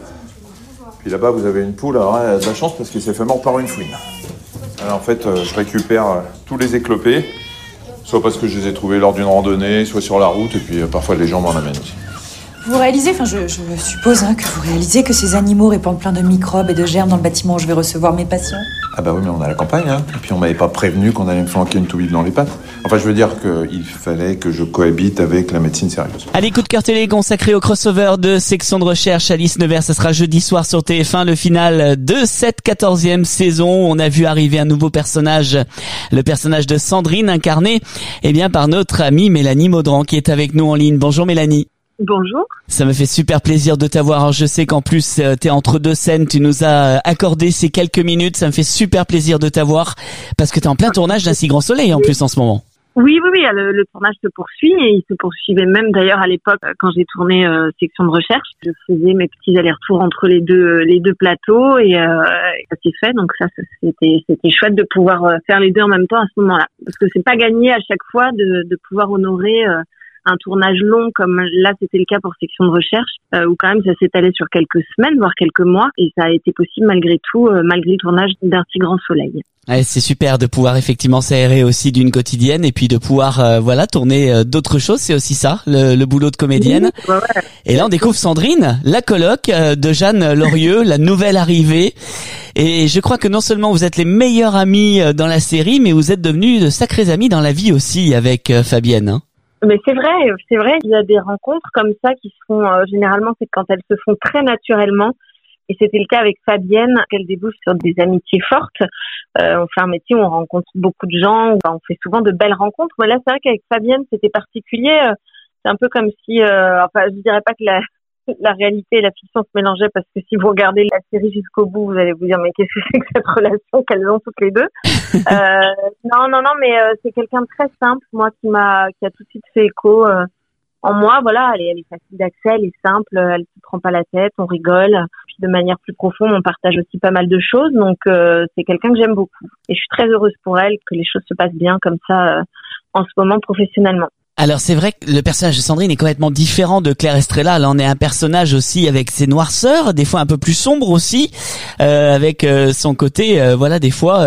Speaker 14: Puis là-bas, vous avez une poule, alors elle a de la chance parce qu'il s'est fait mordre par une fouine. Alors, en fait, je récupère tous les éclopés, soit parce que je les ai trouvés lors d'une randonnée, soit sur la route, et puis parfois les gens m'en amènent aussi.
Speaker 15: Vous réalisez, je suppose que vous réalisez que ces animaux répandent plein de microbes et de germes dans le bâtiment où je vais recevoir mes patients.
Speaker 14: Ah bah oui, mais on est à la campagne, hein. Et puis on m'avait pas prévenu qu'on allait me flanquer une toubib dans les pattes. Enfin, je veux dire qu'il fallait que je cohabite avec la médecine sérieuse.
Speaker 4: Allez, coup de cœur télé consacré au crossover de Section de Recherche Alice Nevers. Ça sera jeudi soir sur TF1, le final de cette 14e saison. On a vu arriver un nouveau personnage, le personnage de Sandrine, incarné par notre amie Mélanie Maudran, qui est avec nous en ligne. Bonjour Mélanie.
Speaker 10: Bonjour.
Speaker 4: Ça me fait super plaisir de t'avoir. Alors, je sais qu'en plus, t'es entre deux scènes. Tu nous as accordé ces quelques minutes. Ça me fait super plaisir de t'avoir parce que t'es en plein tournage d'Un si grand soleil en plus en ce moment.
Speaker 10: Oui, le tournage se poursuit et il se poursuivait même d'ailleurs à l'époque quand j'ai tourné Section de Recherche. Je faisais mes petits allers-retours entre les deux plateaux et ça s'est fait. Donc ça c'était chouette de pouvoir faire les deux en même temps à ce moment-là. Parce que c'est pas gagné à chaque fois de pouvoir honorer un tournage long comme là c'était le cas pour Section de Recherche où quand même ça s'étalait sur quelques semaines voire quelques mois et ça a été possible malgré tout malgré le tournage d'Un si grand soleil.
Speaker 4: Ouais, c'est super de pouvoir effectivement s'aérer aussi d'une quotidienne et puis de pouvoir tourner d'autres choses, c'est aussi ça le boulot de comédienne.
Speaker 10: Ouais.
Speaker 4: Et là on découvre Sandrine, la coloc de Jeanne Lorieux, la nouvelle arrivée. Et je crois que non seulement vous êtes les meilleurs amis dans la série, mais vous êtes devenus de sacrés amis dans la vie aussi avec Fabienne, hein.
Speaker 10: Mais c'est vrai, il y a des rencontres comme ça qui se font, généralement c'est quand elles se font très naturellement, et c'était le cas avec Fabienne, qu'elle débouche sur des amitiés fortes. On fait un métier où on rencontre beaucoup de gens, on fait souvent de belles rencontres, mais là c'est vrai qu'avec Fabienne c'était particulier, c'est un peu comme si, je dirais pas que la réalité et la fiction se mélangeaient parce que si vous regardez la série jusqu'au bout, vous allez vous dire mais qu'est-ce que c'est que cette relation qu'elles ont toutes les deux. Non, mais c'est quelqu'un de très simple, moi qui a tout de suite fait écho en moi. Voilà, elle est facile d'accès, elle est simple, elle se prend pas la tête, on rigole. Puis de manière plus profonde, on partage aussi pas mal de choses, donc c'est quelqu'un que j'aime beaucoup. Et je suis très heureuse pour elle que les choses se passent bien comme ça en ce moment professionnellement.
Speaker 4: Alors c'est vrai que le personnage de Sandrine est complètement différent de Claire Estrella. Là on est un personnage aussi avec ses noirceurs, des fois un peu plus sombre aussi, avec son côté des fois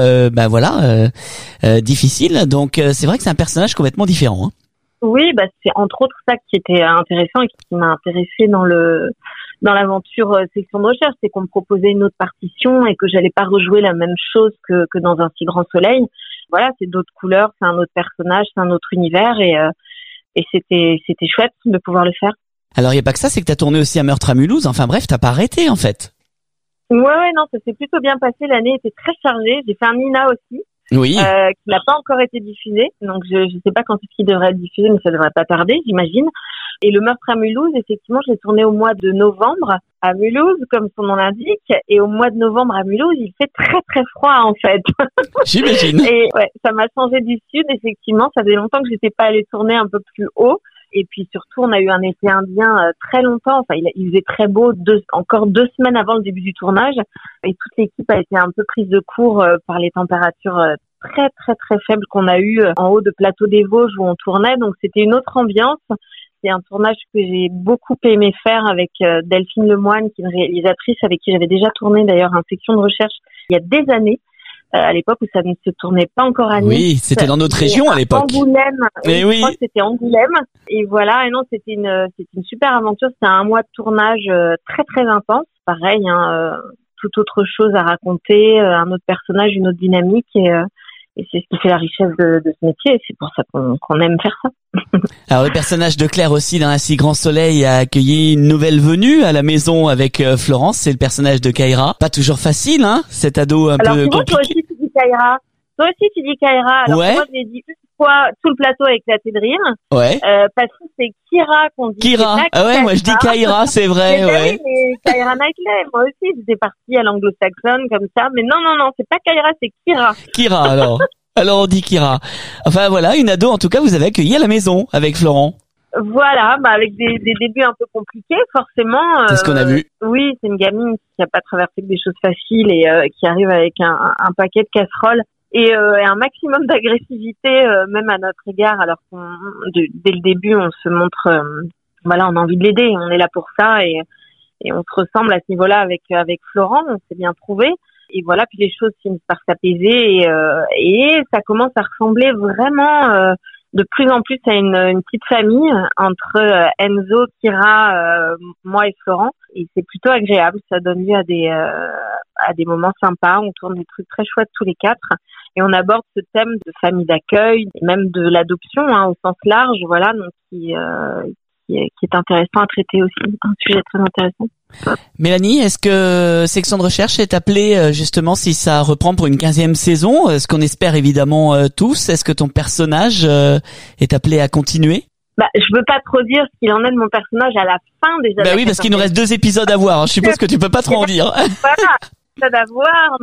Speaker 4: difficile. Donc c'est vrai que c'est un personnage complètement différent, hein.
Speaker 10: Oui, c'est entre autres ça qui était intéressant et qui m'a intéressée dans l'aventure Section de Recherche, c'est qu'on me proposait une autre partition et que j'allais pas rejouer la même chose que dans Un si grand soleil. Voilà, c'est d'autres couleurs, c'est un autre personnage, c'est un autre univers et c'était chouette de pouvoir le faire.
Speaker 4: Alors il y a pas que ça, c'est que t'as tourné aussi à Meurtre à Mulhouse. Enfin bref, t'as pas arrêté en fait.
Speaker 10: Ouais, non, ça s'est plutôt bien passé. L'année était très chargée. J'ai fait un Nina aussi.
Speaker 4: Oui.
Speaker 10: Qui n'a pas encore été diffusé. Donc je sais pas quand est-ce qu'il devrait être diffusé, mais ça devrait pas tarder, j'imagine. Et le Meurtre à Mulhouse, effectivement, je l'ai tourné au mois de novembre à Mulhouse, comme son nom l'indique. Et au mois de novembre à Mulhouse, il fait très très froid en fait.
Speaker 4: J'imagine.
Speaker 10: Et ouais, ça m'a changé du sud. Effectivement, ça faisait longtemps que j'étais pas allée tourner un peu plus haut. Et puis surtout, on a eu un été indien très longtemps. Enfin, il faisait très beau encore 2 semaines avant le début du tournage. Et toute l'équipe a été un peu prise de court par les températures très très très faibles qu'on a eues en haut de Plateau des Vosges où on tournait. Donc c'était une autre ambiance. C'est un tournage que j'ai beaucoup aimé faire avec Delphine Lemoine, qui est une réalisatrice avec qui j'avais déjà tourné d'ailleurs en Section de Recherche il y a des années. À l'époque où ça ne se tournait pas encore à Nice.
Speaker 4: Oui, c'était dans notre région à l'époque.
Speaker 10: Angoulême.
Speaker 4: Et oui.
Speaker 10: Je crois que c'était Angoulême. Et voilà. Et non, c'était une super aventure. C'était un mois de tournage très très intense. Pareil, toute autre chose à raconter, un autre personnage, une autre dynamique et c'est ce qui fait la richesse de ce métier et c'est pour ça qu'on aime faire ça.
Speaker 4: Alors le personnage de Claire aussi dans Un si grand soleil a accueilli une nouvelle venue à la maison avec Florence, c'est le personnage de Kaira. Pas toujours facile, hein, cet ado un peu compliqué.
Speaker 10: Alors tu dis Kaira,
Speaker 16: toi aussi tu dis Kaira. Alors
Speaker 4: Ouais.
Speaker 16: moi j'ai dit une fois, tout le plateau a éclaté de rire.
Speaker 4: Ouais.
Speaker 16: Parce que c'est Kira qu'on dit.
Speaker 4: Kira.
Speaker 16: C'est pas
Speaker 4: Ah ouais, moi je dis Kaira, c'est vrai,
Speaker 16: Mais
Speaker 4: ouais.
Speaker 16: oui, mais Kaira Knightley, moi aussi j'étais partie à l'anglo-saxonne comme ça. Mais non, c'est pas Kaira, c'est Kira.
Speaker 4: Kira alors. Alors on dit Kira. Enfin voilà, une ado en tout cas vous avez accueilli à la maison avec Florent.
Speaker 16: Voilà, avec des débuts un peu compliqués, forcément.
Speaker 4: C'est ce qu'on a vu.
Speaker 16: Oui, c'est une gamine qui n'a pas traversé que des choses faciles et qui arrive avec un paquet de casseroles et un maximum d'agressivité, même à notre égard, alors dès le début, on se montre, voilà, on a envie de l'aider, on est là pour ça et on se ressemble à ce niveau-là avec Florent, on s'est bien prouvé. Et voilà, puis les choses finissent par s'apaiser et ça commence à ressembler vraiment de plus en plus à une petite famille entre Enzo, Kira, moi et Florent. Et c'est plutôt agréable. Ça donne lieu à des moments sympas. On tourne des trucs très chouettes tous les quatre. Et on aborde ce thème de famille d'accueil, et même de l'adoption, au sens large. Voilà, donc qui est intéressant à traiter aussi. Un sujet très intéressant.
Speaker 4: Mélanie, est-ce que Section de Recherche est appelée justement si ça reprend pour une 15e saison? Ce qu'on espère évidemment tous. Est-ce que ton personnage est appelé à continuer?
Speaker 16: Je veux pas trop dire ce qu'il en est de mon personnage à la fin déjà.
Speaker 4: Bah oui, parce qu'il nous reste 2 épisodes à voir. Je suppose que tu peux pas trop en dire.
Speaker 16: Voilà, ça d'avoir,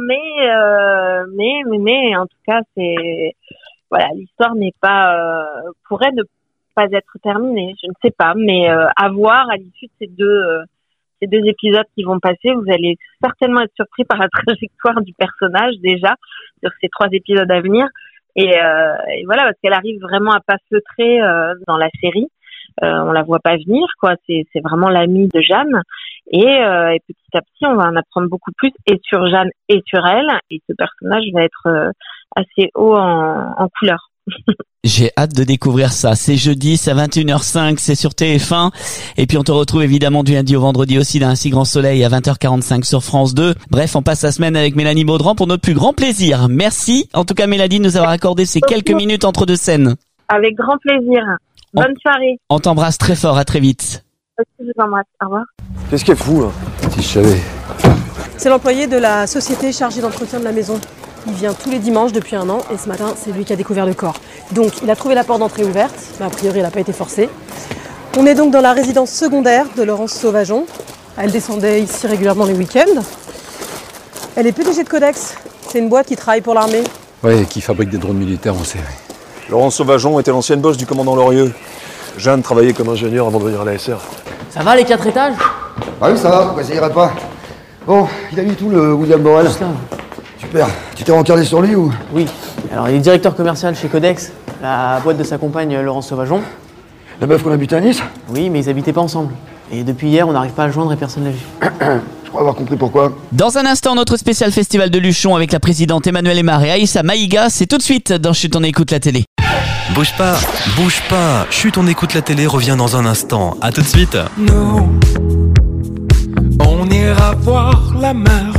Speaker 16: mais en tout cas, l'histoire n'est pas pourrait ne pas être terminée. Je ne sais pas, mais à voir à l'issue de ces deux épisodes qui vont passer, vous allez certainement être surpris par la trajectoire du personnage déjà sur ces 3 épisodes à venir. Et voilà, parce qu'elle arrive vraiment à pas feutrer dans la série. On la voit pas venir, quoi. C'est vraiment l'amie de Jeanne. Et petit à petit, on va en apprendre beaucoup plus et sur Jeanne et sur elle. Et ce personnage va être assez haut en couleur.
Speaker 4: J'ai hâte de découvrir ça. C'est jeudi, c'est à 21h05, c'est sur TF1. Et puis on te retrouve évidemment du lundi au vendredi aussi dans Un si grand soleil à 20h45 sur France 2. Bref, on passe la semaine avec Mélanie Baudran pour notre plus grand plaisir. Merci en tout cas Mélanie de nous avoir accordé ces quelques minutes entre 2 scènes.
Speaker 16: Avec grand plaisir. Bonne soirée.
Speaker 4: On t'embrasse très fort, à très vite.
Speaker 16: Je vous embrasse. Au revoir.
Speaker 17: Qu'est-ce qu'elle fout là? Si je savais.
Speaker 18: C'est l'employé de la société chargée d'entretien de la maison. Il vient tous les dimanches depuis 1 an et ce matin, c'est lui qui a découvert le corps. Donc, il a trouvé la porte d'entrée ouverte, mais a priori, elle n'a pas été forcée. On est donc dans la résidence secondaire de Laurence Sauvageon. Elle descendait ici régulièrement les week-ends. Elle est PDG de Codex. C'est une boîte qui travaille pour l'armée.
Speaker 17: Ouais, qui fabrique des drones militaires en série.
Speaker 19: Laurence Sauvageon était l'ancienne boss du commandant Lorieux. Jeanne travaillait comme ingénieur avant de venir à la SR.
Speaker 20: Ça va les 4 étages?
Speaker 21: Ah oui, ça va, pourquoi ça ira pas? Bon, il a mis tout le William Borel. Super. Tu t'es rencardé sur lui ou?
Speaker 20: Oui. Alors, il est directeur commercial chez Codex, la boîte de sa compagne Laurence Sauvageon.
Speaker 21: La meuf qu'on a butée à Nice?
Speaker 20: Oui, mais ils habitaient pas ensemble. Et depuis hier, on n'arrive pas à le joindre et personne l'a vu.
Speaker 21: Je crois avoir compris pourquoi.
Speaker 4: Dans un instant, notre spécial festival de Luchon avec la présidente Emmanuelle Aymar et Aïssa Maïga. C'est tout de suite dans Chut, on écoute la télé.
Speaker 2: Bouge pas. Chut, on écoute la télé revient dans un instant. À tout de suite.
Speaker 5: Nous, on ira voir la mer,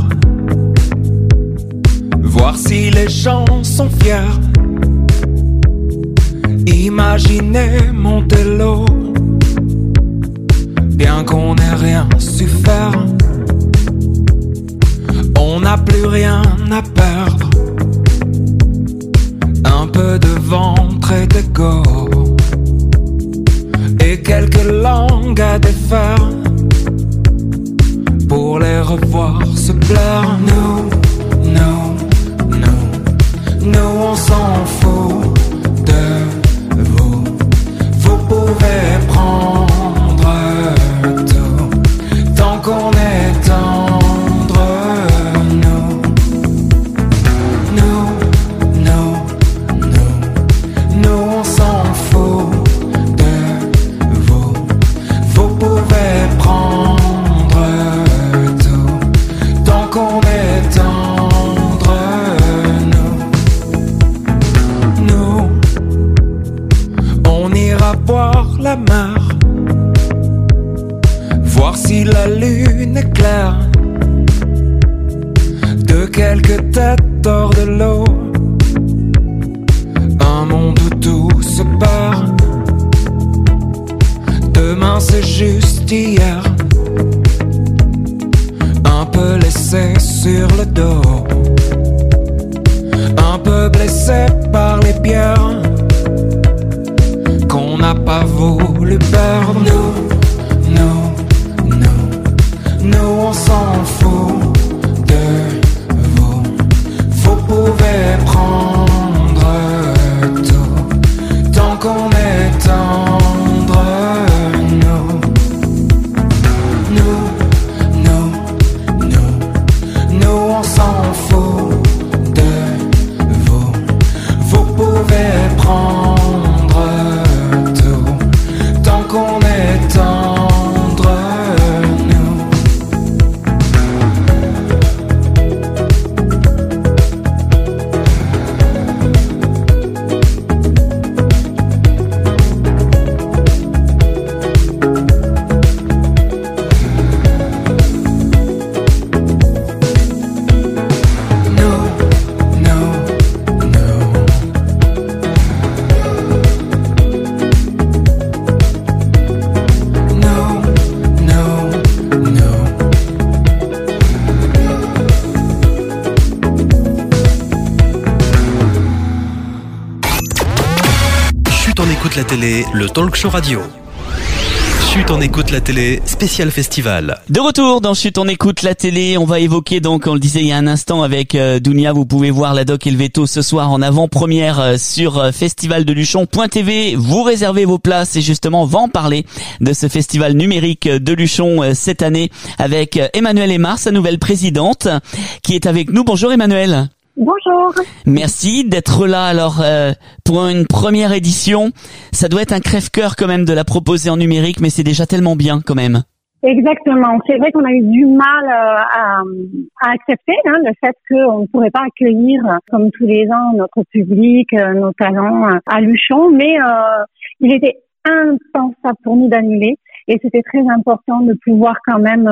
Speaker 5: voir si les gens sont fiers. Imaginez monter l'eau, bien qu'on n'ait rien su faire. On n'a plus rien à perdre, un peu de ventre et d'ego, et quelques langues à défaire, pour les revoir se plaire. Nous on s'en fout de vous. Vous pouvez prendre tout, tant qu'on est tendre. Nous on s'en fout de vous. Vous pouvez prendre tout, tant qu'on est tendre. On ira boire la mer, voir si la lune est claire. De quelques têtes hors de l'eau, un monde où tout se perd. Demain c'est juste hier, un peu laissé sur le dos, un peu blessé par les pierres qu'on n'a pas voulu perdre. Nous on s'en fout de vous. Vous pouvez prendre tout tant qu'on est tendre. Nous on s'en fout de vous. Vous pouvez prendre tout tant qu'on est tendre.
Speaker 2: La télé, le talk show radio. Chut, on écoute la télé, spécial festival.
Speaker 4: De retour dans Chut, on écoute la télé. On va évoquer donc, on le disait il y a un instant avec Dounia, vous pouvez voir la Doc et le Veto ce soir en avant-première sur festivaldeluchon.tv. Vous réservez vos places et justement on va en parler de ce festival numérique de Luchon cette année avec Emmanuelle Aymar, sa nouvelle présidente, qui est avec nous. Bonjour Emmanuelle.
Speaker 10: Bonjour.
Speaker 4: Merci d'être là. Alors, pour une première édition, ça doit être un crève-cœur quand même de la proposer en numérique, mais c'est déjà tellement bien quand même.
Speaker 10: Exactement. C'est vrai qu'on a eu du mal à accepter le fait qu'on ne pourrait pas accueillir, comme tous les ans, notre public, nos talents à Luchon, mais il était impensable pour nous d'annuler. Et c'était très important de pouvoir quand même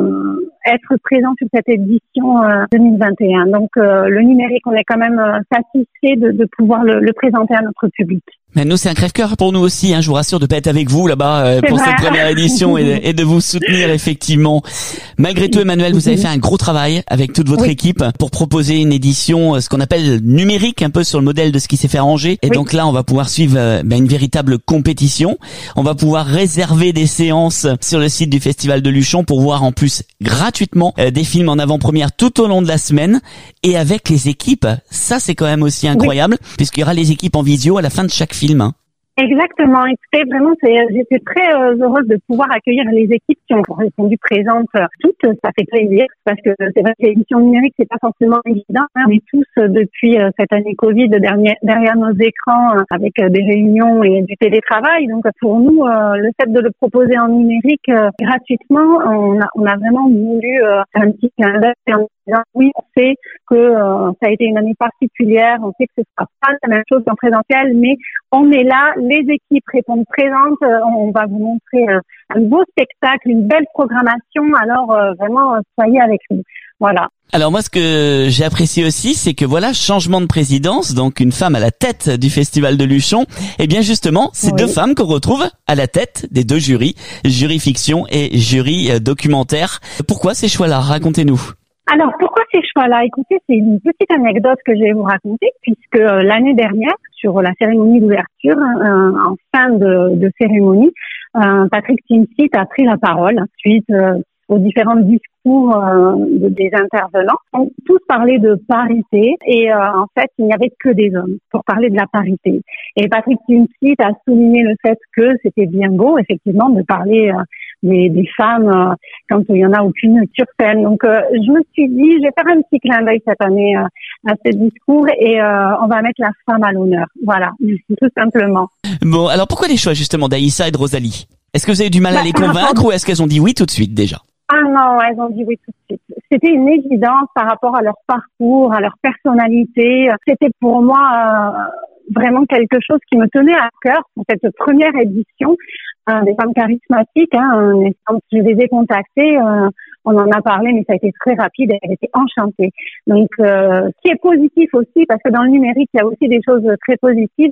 Speaker 10: être présent sur cette édition 2021. Donc le numérique, on est quand même satisfait de pouvoir le présenter à notre public.
Speaker 4: Mais nous, c'est un crève-cœur pour nous aussi, je vous rassure, de pas être avec vous là-bas pour cette première édition et de vous soutenir effectivement. Malgré tout, Emmanuelle, vous avez fait un gros travail avec toute votre équipe pour proposer une édition, ce qu'on appelle numérique, un peu sur le modèle de ce qui s'est fait à Angers. Et donc là, on va pouvoir suivre une véritable compétition. On va pouvoir réserver des séances sur le site du Festival de Luchon pour voir en plus gratuitement des films en avant-première tout au long de la semaine et avec les équipes. Ça, c'est quand même aussi incroyable puisqu'il y aura les équipes en visio à la fin de chaque film.
Speaker 10: Exactement. Écoutez, vraiment, j'étais très heureuse de pouvoir accueillir les équipes qui ont répondu présentes toutes. Ça fait plaisir parce que c'est vrai que l'édition numérique, c'est pas forcément évident. On est tous depuis cette année Covid derrière nos écrans avec des réunions et du télétravail. Donc pour nous, le fait de le proposer en numérique gratuitement, on a vraiment voulu faire un petit clin d'œil en disant oui, on sait que ça a été une année particulière, on sait que ce sera pas la même chose qu'en présentiel, mais on est là, les équipes répondent présentes, on va vous montrer un beau spectacle, une belle programmation, alors vraiment soyez avec nous. Voilà.
Speaker 4: Alors moi, ce que j'ai apprécié aussi, c'est que voilà, changement de présidence, donc une femme à la tête du Festival de Luchon. Et bien justement, c'est deux femmes qu'on retrouve à la tête des deux jurys, jury fiction et jury documentaire. Pourquoi ces choix-là? Racontez-nous.
Speaker 10: Alors, pourquoi ces choix-là? Écoutez, c'est une petite anecdote que je vais vous raconter, puisque l'année dernière, sur la cérémonie d'ouverture, en fin de cérémonie, Patrick Timsit a pris la parole suite aux différents discours des intervenants. On tous parlaient de parité et en fait, il n'y avait que des hommes pour parler de la parité. Et Patrick Timsit a souligné le fait que c'était bien beau, effectivement, de parler des femmes quand il y en a aucune sur scène. Donc je me suis dit, je vais faire un petit clin d'œil cette année à ce discours et on va mettre la femme à l'honneur. Voilà, tout simplement.
Speaker 4: Bon, alors pourquoi les choix justement d'Aïssa et de Rosalie? Est-ce que vous avez du mal à les convaincre ou est-ce qu'elles ont dit oui tout de suite déjà?
Speaker 10: Ah non, elles ont dit oui tout de suite. C'était une évidence par rapport à leur parcours, à leur personnalité. C'était pour moi vraiment quelque chose qui me tenait à cœur pour cette première édition. Des femmes charismatiques, quand je les ai contactées, on en a parlé, mais ça a été très rapide, elles étaient enchantées. Donc, ce qui est positif aussi, parce que dans le numérique, il y a aussi des choses très positives,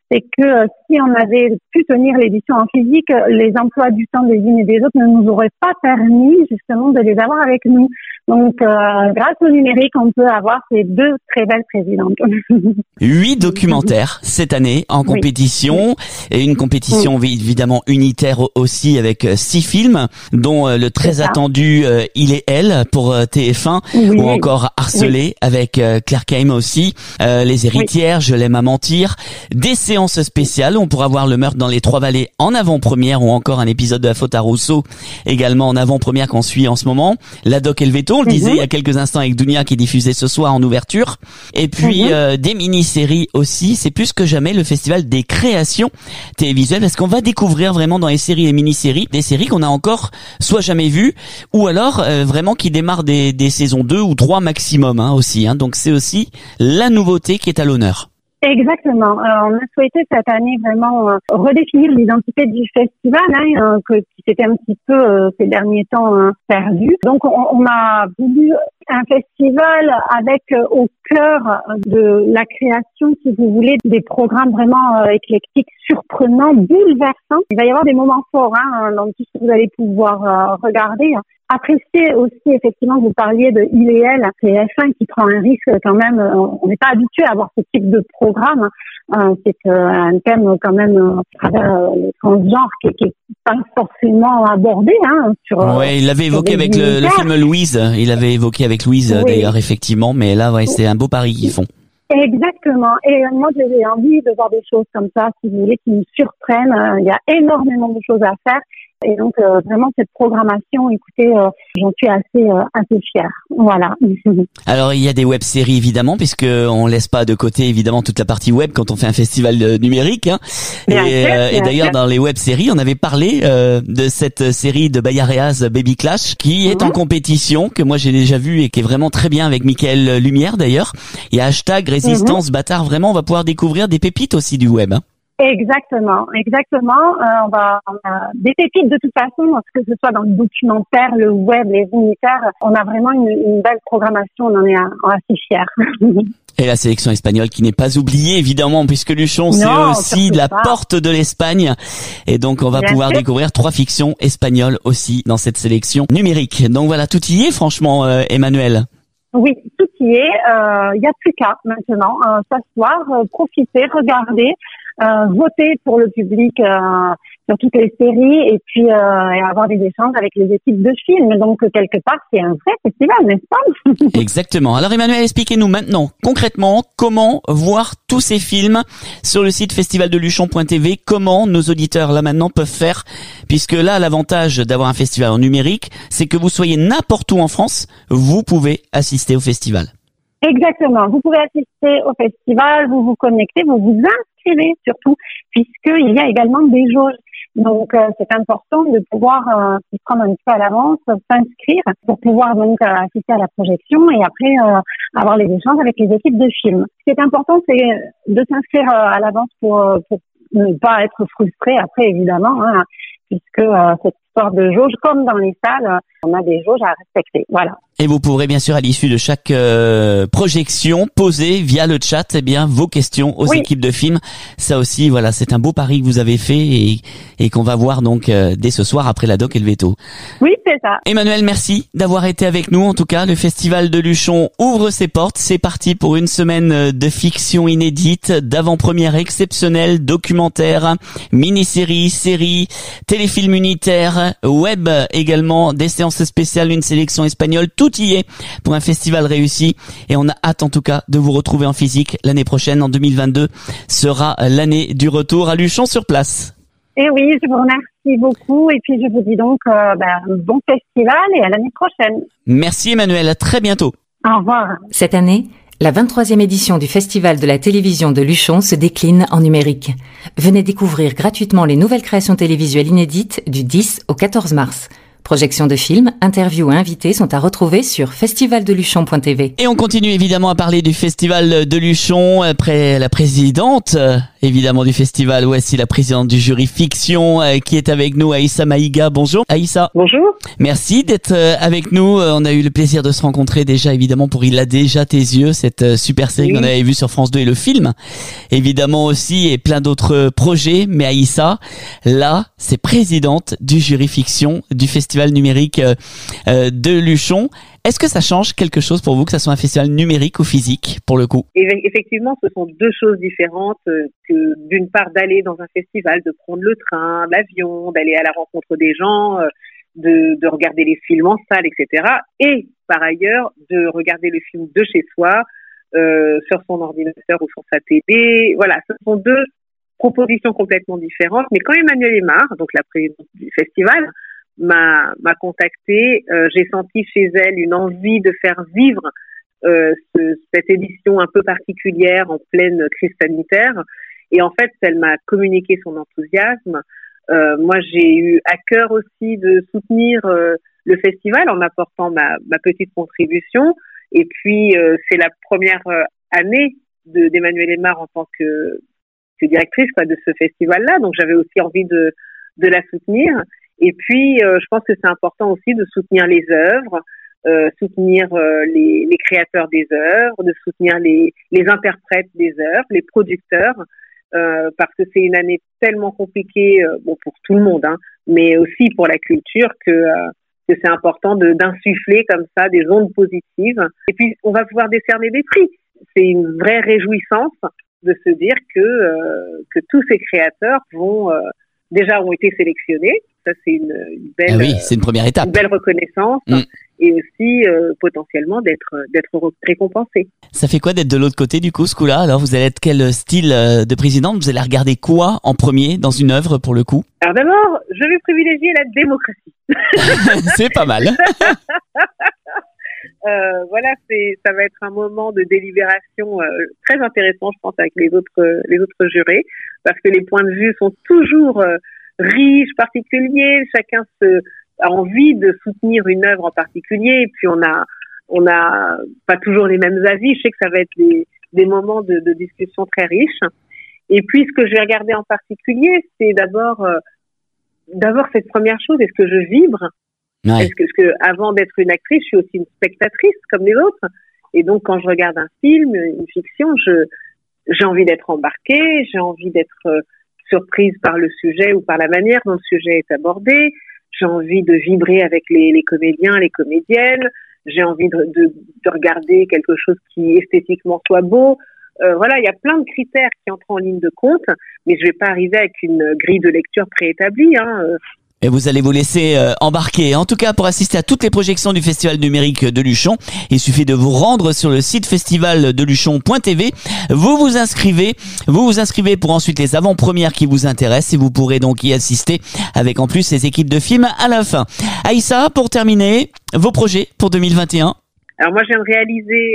Speaker 10: c'est que si on avait pu tenir l'édition en physique, les emplois du temps des unes et des autres ne nous auraient pas permis justement de les avoir avec nous. Donc, grâce au numérique, on peut avoir ces 2 très belles présidentes.
Speaker 4: 8 documentaires cette année en compétition, et une compétition évidemment unitaire aussi avec 6 films, dont le très attendu Il et Elle pour TF1, ou encore Harcelé avec Claire Kaim aussi, Les Héritières, Je l'aime à mentir, des séances spéciales où on pourra voir Le meurtre dans les 3 vallées en avant-première, ou encore un épisode de La faute à Rousseau également en avant-première qu'on suit en ce moment, La Doc et le Veto, on le disait il y a quelques instants avec Dounia qui est diffusé ce soir en ouverture, et puis des mini-séries aussi. C'est plus que jamais le festival des créations télévisuelles, parce qu'on va découvrir vraiment dans les séries et mini-séries des séries qu'on a encore soit jamais vues, ou alors vraiment qui démarrent des saisons 2 ou 3 maximum aussi. Donc c'est aussi la nouveauté qui est à l'honneur.
Speaker 10: Exactement. On a souhaité cette année vraiment redéfinir l'identité du festival, qui s'était un petit peu ces derniers temps perdu. Donc on a voulu un festival avec au cœur de la création, si vous voulez, des programmes vraiment éclectiques, surprenants, bouleversants. Il va y avoir des moments forts dans tout ce que vous allez pouvoir regarder. Apprécier aussi, effectivement, vous parliez de Il et Elle, c'est TF1 qui prend un risque quand même. On n'est pas habitué à avoir ce type de programme. C'est un thème quand même à travers le transgenre qui est pas forcément abordé.
Speaker 4: Il l'avait évoqué avec le film Louise. Il avait évoqué avec Louise d'ailleurs, effectivement. Mais là, c'est un beau pari qu'ils font.
Speaker 10: Exactement. Et moi, j'ai envie de voir des choses comme ça, si vous voulez, qui nous surprennent. Il y a énormément de choses à faire. Et donc, vraiment, cette programmation, écoutez, j'en suis assez fière. Voilà.
Speaker 4: Alors, il y a des web-séries, évidemment, puisque on laisse pas de côté, évidemment, toute la partie web quand on fait un festival numérique. Et d'ailleurs, dans les web-séries, on avait parlé de cette série de Bayareaz, Baby Clash, qui est en compétition, que moi j'ai déjà vu et qui est vraiment très bien avec Mickaël Lumière, d'ailleurs. Il y a #Résistance Bâtard. Vraiment, on va pouvoir découvrir des pépites aussi du web.
Speaker 10: Exactement. On a des pépites de toute façon, que ce soit dans le documentaire, le web, les unitaires. On a vraiment une belle programmation. On en est assez fiers.
Speaker 4: Et la sélection espagnole qui n'est pas oubliée, évidemment, puisque Luchon, c'est aussi la porte de l'Espagne. Et donc, on va pouvoir découvrir 3 fictions espagnoles aussi dans cette sélection numérique. Donc voilà, tout y est, franchement, Emmanuel.
Speaker 10: Oui, tout y est. Il y a plus qu'à maintenant s'asseoir, profiter, regarder. Voter pour le public sur toutes les séries et puis et avoir des échanges avec les équipes de films. Donc quelque part, c'est un vrai festival, n'est-ce pas?
Speaker 4: Exactement. Alors Emmanuel, expliquez-nous maintenant concrètement comment voir tous ces films sur le site festivaldeluchon.tv. Comment nos auditeurs là maintenant peuvent faire, puisque là l'avantage d'avoir un festival en numérique, c'est que vous soyez n'importe où en France, vous pouvez assister au festival.
Speaker 10: Exactement. Vous pouvez assister au festival, vous vous connectez, vous vous inscrivez surtout, puisqu'il y a également des jauges. Donc, c'est important de pouvoir s'y prendre un petit peu à l'avance, s'inscrire pour pouvoir donc assister à la projection et après avoir les échanges avec les équipes de films. Ce qui est important, c'est de s'inscrire à l'avance pour ne pas être frustré après, évidemment, puisque cette histoire de jauge, comme dans les salles, on a des jauges à respecter. Voilà.
Speaker 4: Et vous pourrez bien sûr à l'issue de chaque projection poser via le chat vos questions aux équipes de films. Ça aussi, voilà, c'est un beau pari que vous avez fait et qu'on va voir donc dès ce soir après la Doc et le Veto.
Speaker 10: Oui, c'est ça.
Speaker 4: Emmanuel, merci d'avoir été avec nous. En tout cas, le Festival de Luchon ouvre ses portes. C'est parti pour une semaine de fiction inédite, d'avant-première exceptionnelle, documentaire, mini-série, série, téléfilm unitaire, web également, des séances spéciales, une sélection espagnole. Tout y est pour un festival réussi et on a hâte en tout cas de vous retrouver en physique l'année prochaine. En 2022 sera l'année du retour à Luchon sur place.
Speaker 10: Et oui, je vous remercie beaucoup et puis je vous dis donc bon festival et à l'année prochaine.
Speaker 4: Merci Emmanuel, à très bientôt.
Speaker 10: Au revoir.
Speaker 1: Cette année, la 23e édition du Festival de la télévision de Luchon se décline en numérique. Venez découvrir gratuitement les nouvelles créations télévisuelles inédites du 10 au 14 mars. Projection de films, interviews et invités sont à retrouver sur festivaldeluchon.tv.
Speaker 4: Et on continue évidemment à parler du Festival de Luchon après la présidente, évidemment du festival, voici la présidente du jury fiction qui est avec nous, Aïssa Maïga. Bonjour Aïssa.
Speaker 10: Bonjour. Merci
Speaker 4: d'être avec nous. On a eu le plaisir de se rencontrer déjà évidemment pour Il a déjà tes yeux, cette super série qu'on avait vue sur France 2 et le film évidemment aussi et plein d'autres projets. Mais Aïssa, là, c'est présidente du jury fiction du festival numérique de Luchon. Est-ce que ça change quelque chose pour vous que ça soit un festival numérique ou physique pour le coup?
Speaker 10: Effectivement, ce sont deux choses différentes que d'une part d'aller dans un festival, de prendre le train, l'avion, d'aller à la rencontre des gens, de regarder les films en salle, etc. Et par ailleurs, de regarder le film de chez soi, sur son ordinateur ou sur sa télé. Voilà, ce sont deux propositions complètement différentes. Mais quand Emmanuelle Aymar, donc la présidente du festival, m'a contactée, j'ai senti chez elle une envie de faire vivre cette édition un peu particulière en pleine crise sanitaire. Et en fait, elle m'a communiqué son enthousiasme. Moi, j'ai eu à cœur aussi de soutenir le festival en apportant ma petite contribution. Et puis, c'est la première année d'Emmanuelle Aymar en tant que directrice de ce festival-là. Donc, j'avais aussi envie de la soutenir. Et puis, je pense que c'est important aussi de soutenir les œuvres, soutenir les créateurs des œuvres, de soutenir les interprètes des œuvres, les producteurs, parce que c'est une année tellement compliquée, pour tout le monde, mais aussi pour la culture que c'est important d'insuffler comme ça des ondes positives. Et puis, on va pouvoir décerner des prix. C'est une vraie réjouissance de se dire que tous ces créateurs ont été sélectionnés. Ça, c'est une belle,
Speaker 4: c'est une première étape.
Speaker 10: Une belle reconnaissance et aussi potentiellement d'être récompensé.
Speaker 4: Ça fait quoi d'être de l'autre côté du coup, ce coup-là? Alors, vous allez être quel style de présidente? Vous allez regarder quoi en premier dans une œuvre pour le coup?
Speaker 10: Alors d'abord, je vais privilégier la démocratie.
Speaker 4: C'est pas mal.
Speaker 10: Voilà, ça va être un moment de délibération très intéressant, je pense, avec les autres jurés, parce que les points de vue sont toujours riches, particuliers. Chacun a envie de soutenir une œuvre en particulier, et puis on a pas toujours les mêmes avis. Je sais que ça va être des moments de discussion très riches. Et puis, ce que je vais regarder en particulier, c'est d'abord cette première chose. Est-ce que je vibre? Ouais. Est-ce que avant d'être une actrice, je suis aussi une spectatrice comme les autres? Et donc, quand je regarde un film, une fiction, j'ai envie d'être embarquée, j'ai envie d'être surprise par le sujet ou par la manière dont le sujet est abordé. J'ai envie de vibrer avec les comédiens, les comédiennes. J'ai envie de regarder quelque chose qui esthétiquement soit beau. Voilà, il y a plein de critères qui entrent en ligne de compte, mais je vais pas arriver avec une grille de lecture préétablie.
Speaker 4: Et vous allez vous laisser embarquer. En tout cas, pour assister à toutes les projections du Festival numérique de Luchon, il suffit de vous rendre sur le site festivaldeluchon.tv. Vous vous inscrivez pour ensuite les avant-premières qui vous intéressent et vous pourrez donc y assister avec en plus les équipes de films à la fin. Aïssa, pour terminer, vos projets pour 2021?
Speaker 10: Alors moi, je viens de réaliser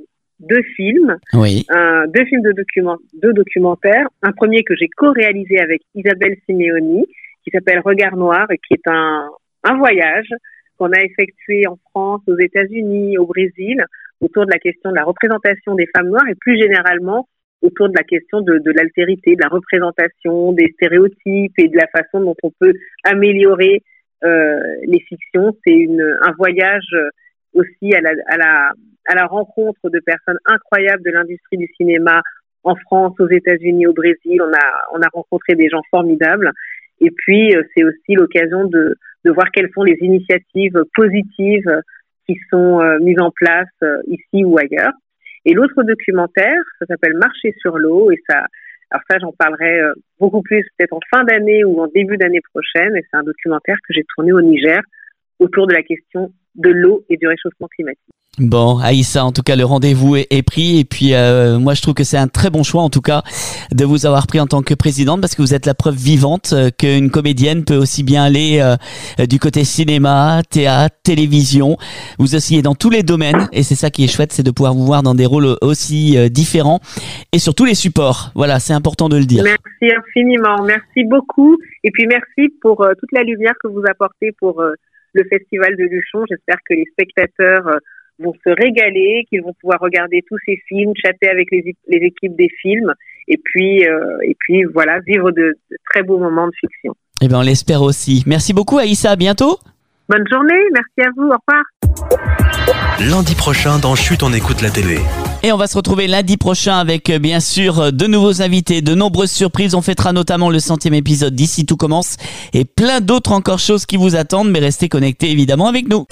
Speaker 10: 2 films, deux films de documentaires. Un premier que j'ai co-réalisé avec Isabelle Simeoni, qui s'appelle Regard Noir et qui est un voyage qu'on a effectué en France, aux États-Unis, au Brésil, autour de la question de la représentation des femmes noires et plus généralement autour de la question de l'altérité, de la représentation, des stéréotypes et de la façon dont on peut améliorer les fictions. C'est un voyage aussi à la rencontre de personnes incroyables de l'industrie du cinéma en France, aux États-Unis, au Brésil. On a rencontré des gens formidables. Et puis, c'est aussi l'occasion de voir quelles sont les initiatives positives qui sont mises en place ici ou ailleurs. Et l'autre documentaire, ça s'appelle Marcher sur l'eau. Et ça, j'en parlerai beaucoup plus peut-être en fin d'année ou en début d'année prochaine. Et c'est un documentaire que j'ai tourné au Niger autour de la question de l'eau et du réchauffement climatique.
Speaker 4: Bon, Aïssa, en tout cas, le rendez-vous est pris. Et puis, moi, je trouve que c'est un très bon choix, en tout cas, de vous avoir pris en tant que présidente, parce que vous êtes la preuve vivante qu'une comédienne peut aussi bien aller du côté cinéma, théâtre, télévision. Vous oscillez dans tous les domaines. Et c'est ça qui est chouette, c'est de pouvoir vous voir dans des rôles aussi différents et sur tous les supports. Voilà, c'est important de le dire.
Speaker 10: Merci infiniment. Merci beaucoup. Et puis, merci pour toute la lumière que vous apportez pour
Speaker 16: le festival de Luchon. J'espère que les spectateurs vont se régaler, qu'ils vont pouvoir regarder tous ces films, chatter avec les équipes des films, et puis voilà, vivre de très beaux moments de fiction.
Speaker 4: Eh bien, on l'espère aussi. Merci beaucoup, Aïssa. À bientôt.
Speaker 16: Bonne journée. Merci à vous. Au revoir.
Speaker 2: Lundi prochain, dans Chut, on écoute la télé.
Speaker 4: Et on va se retrouver lundi prochain avec, bien sûr, de nouveaux invités, de nombreuses surprises. On fêtera notamment le 100e épisode d'Ici Tout Commence et plein d'autres encore choses qui vous attendent. Mais restez connectés, évidemment, avec nous.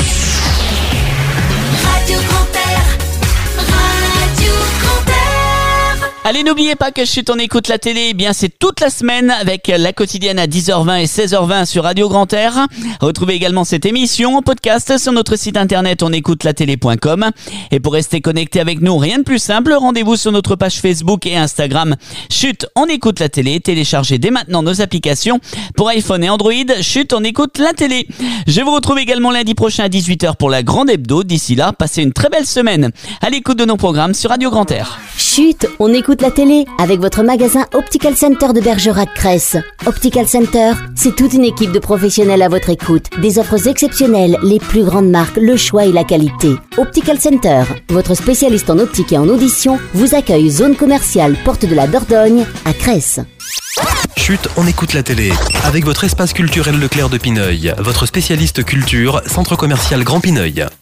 Speaker 4: Allez, n'oubliez pas que Chut, on écoute la télé, eh bien c'est toute la semaine avec la quotidienne à 10h20 et 16h20 sur Radio Grand Air. Retrouvez également cette émission en podcast sur notre site internet onécoutelatélé.com. Et pour rester connecté avec nous, rien de plus simple, rendez-vous sur notre page Facebook et Instagram. Chut, on écoute la télé. Téléchargez dès maintenant nos applications pour iPhone et Android. Chut, on écoute la télé. Je vous retrouve également lundi prochain à 18h pour la grande hebdo. D'ici là, passez une très belle semaine à l'écoute de nos programmes sur Radio Grand Air.
Speaker 3: Chut, on écoute la télé avec votre magasin Optical Center de Bergerac-Cresse. Optical Center, c'est toute une équipe de professionnels à votre écoute. Des offres exceptionnelles, les plus grandes marques, le choix et la qualité. Optical Center, votre spécialiste en optique et en audition, vous accueille zone commerciale Porte de la Dordogne à Cresse.
Speaker 2: Chut, on écoute la télé. Avec votre espace culturel Leclerc de Pineuil, votre spécialiste culture, centre commercial Grand Pineuil.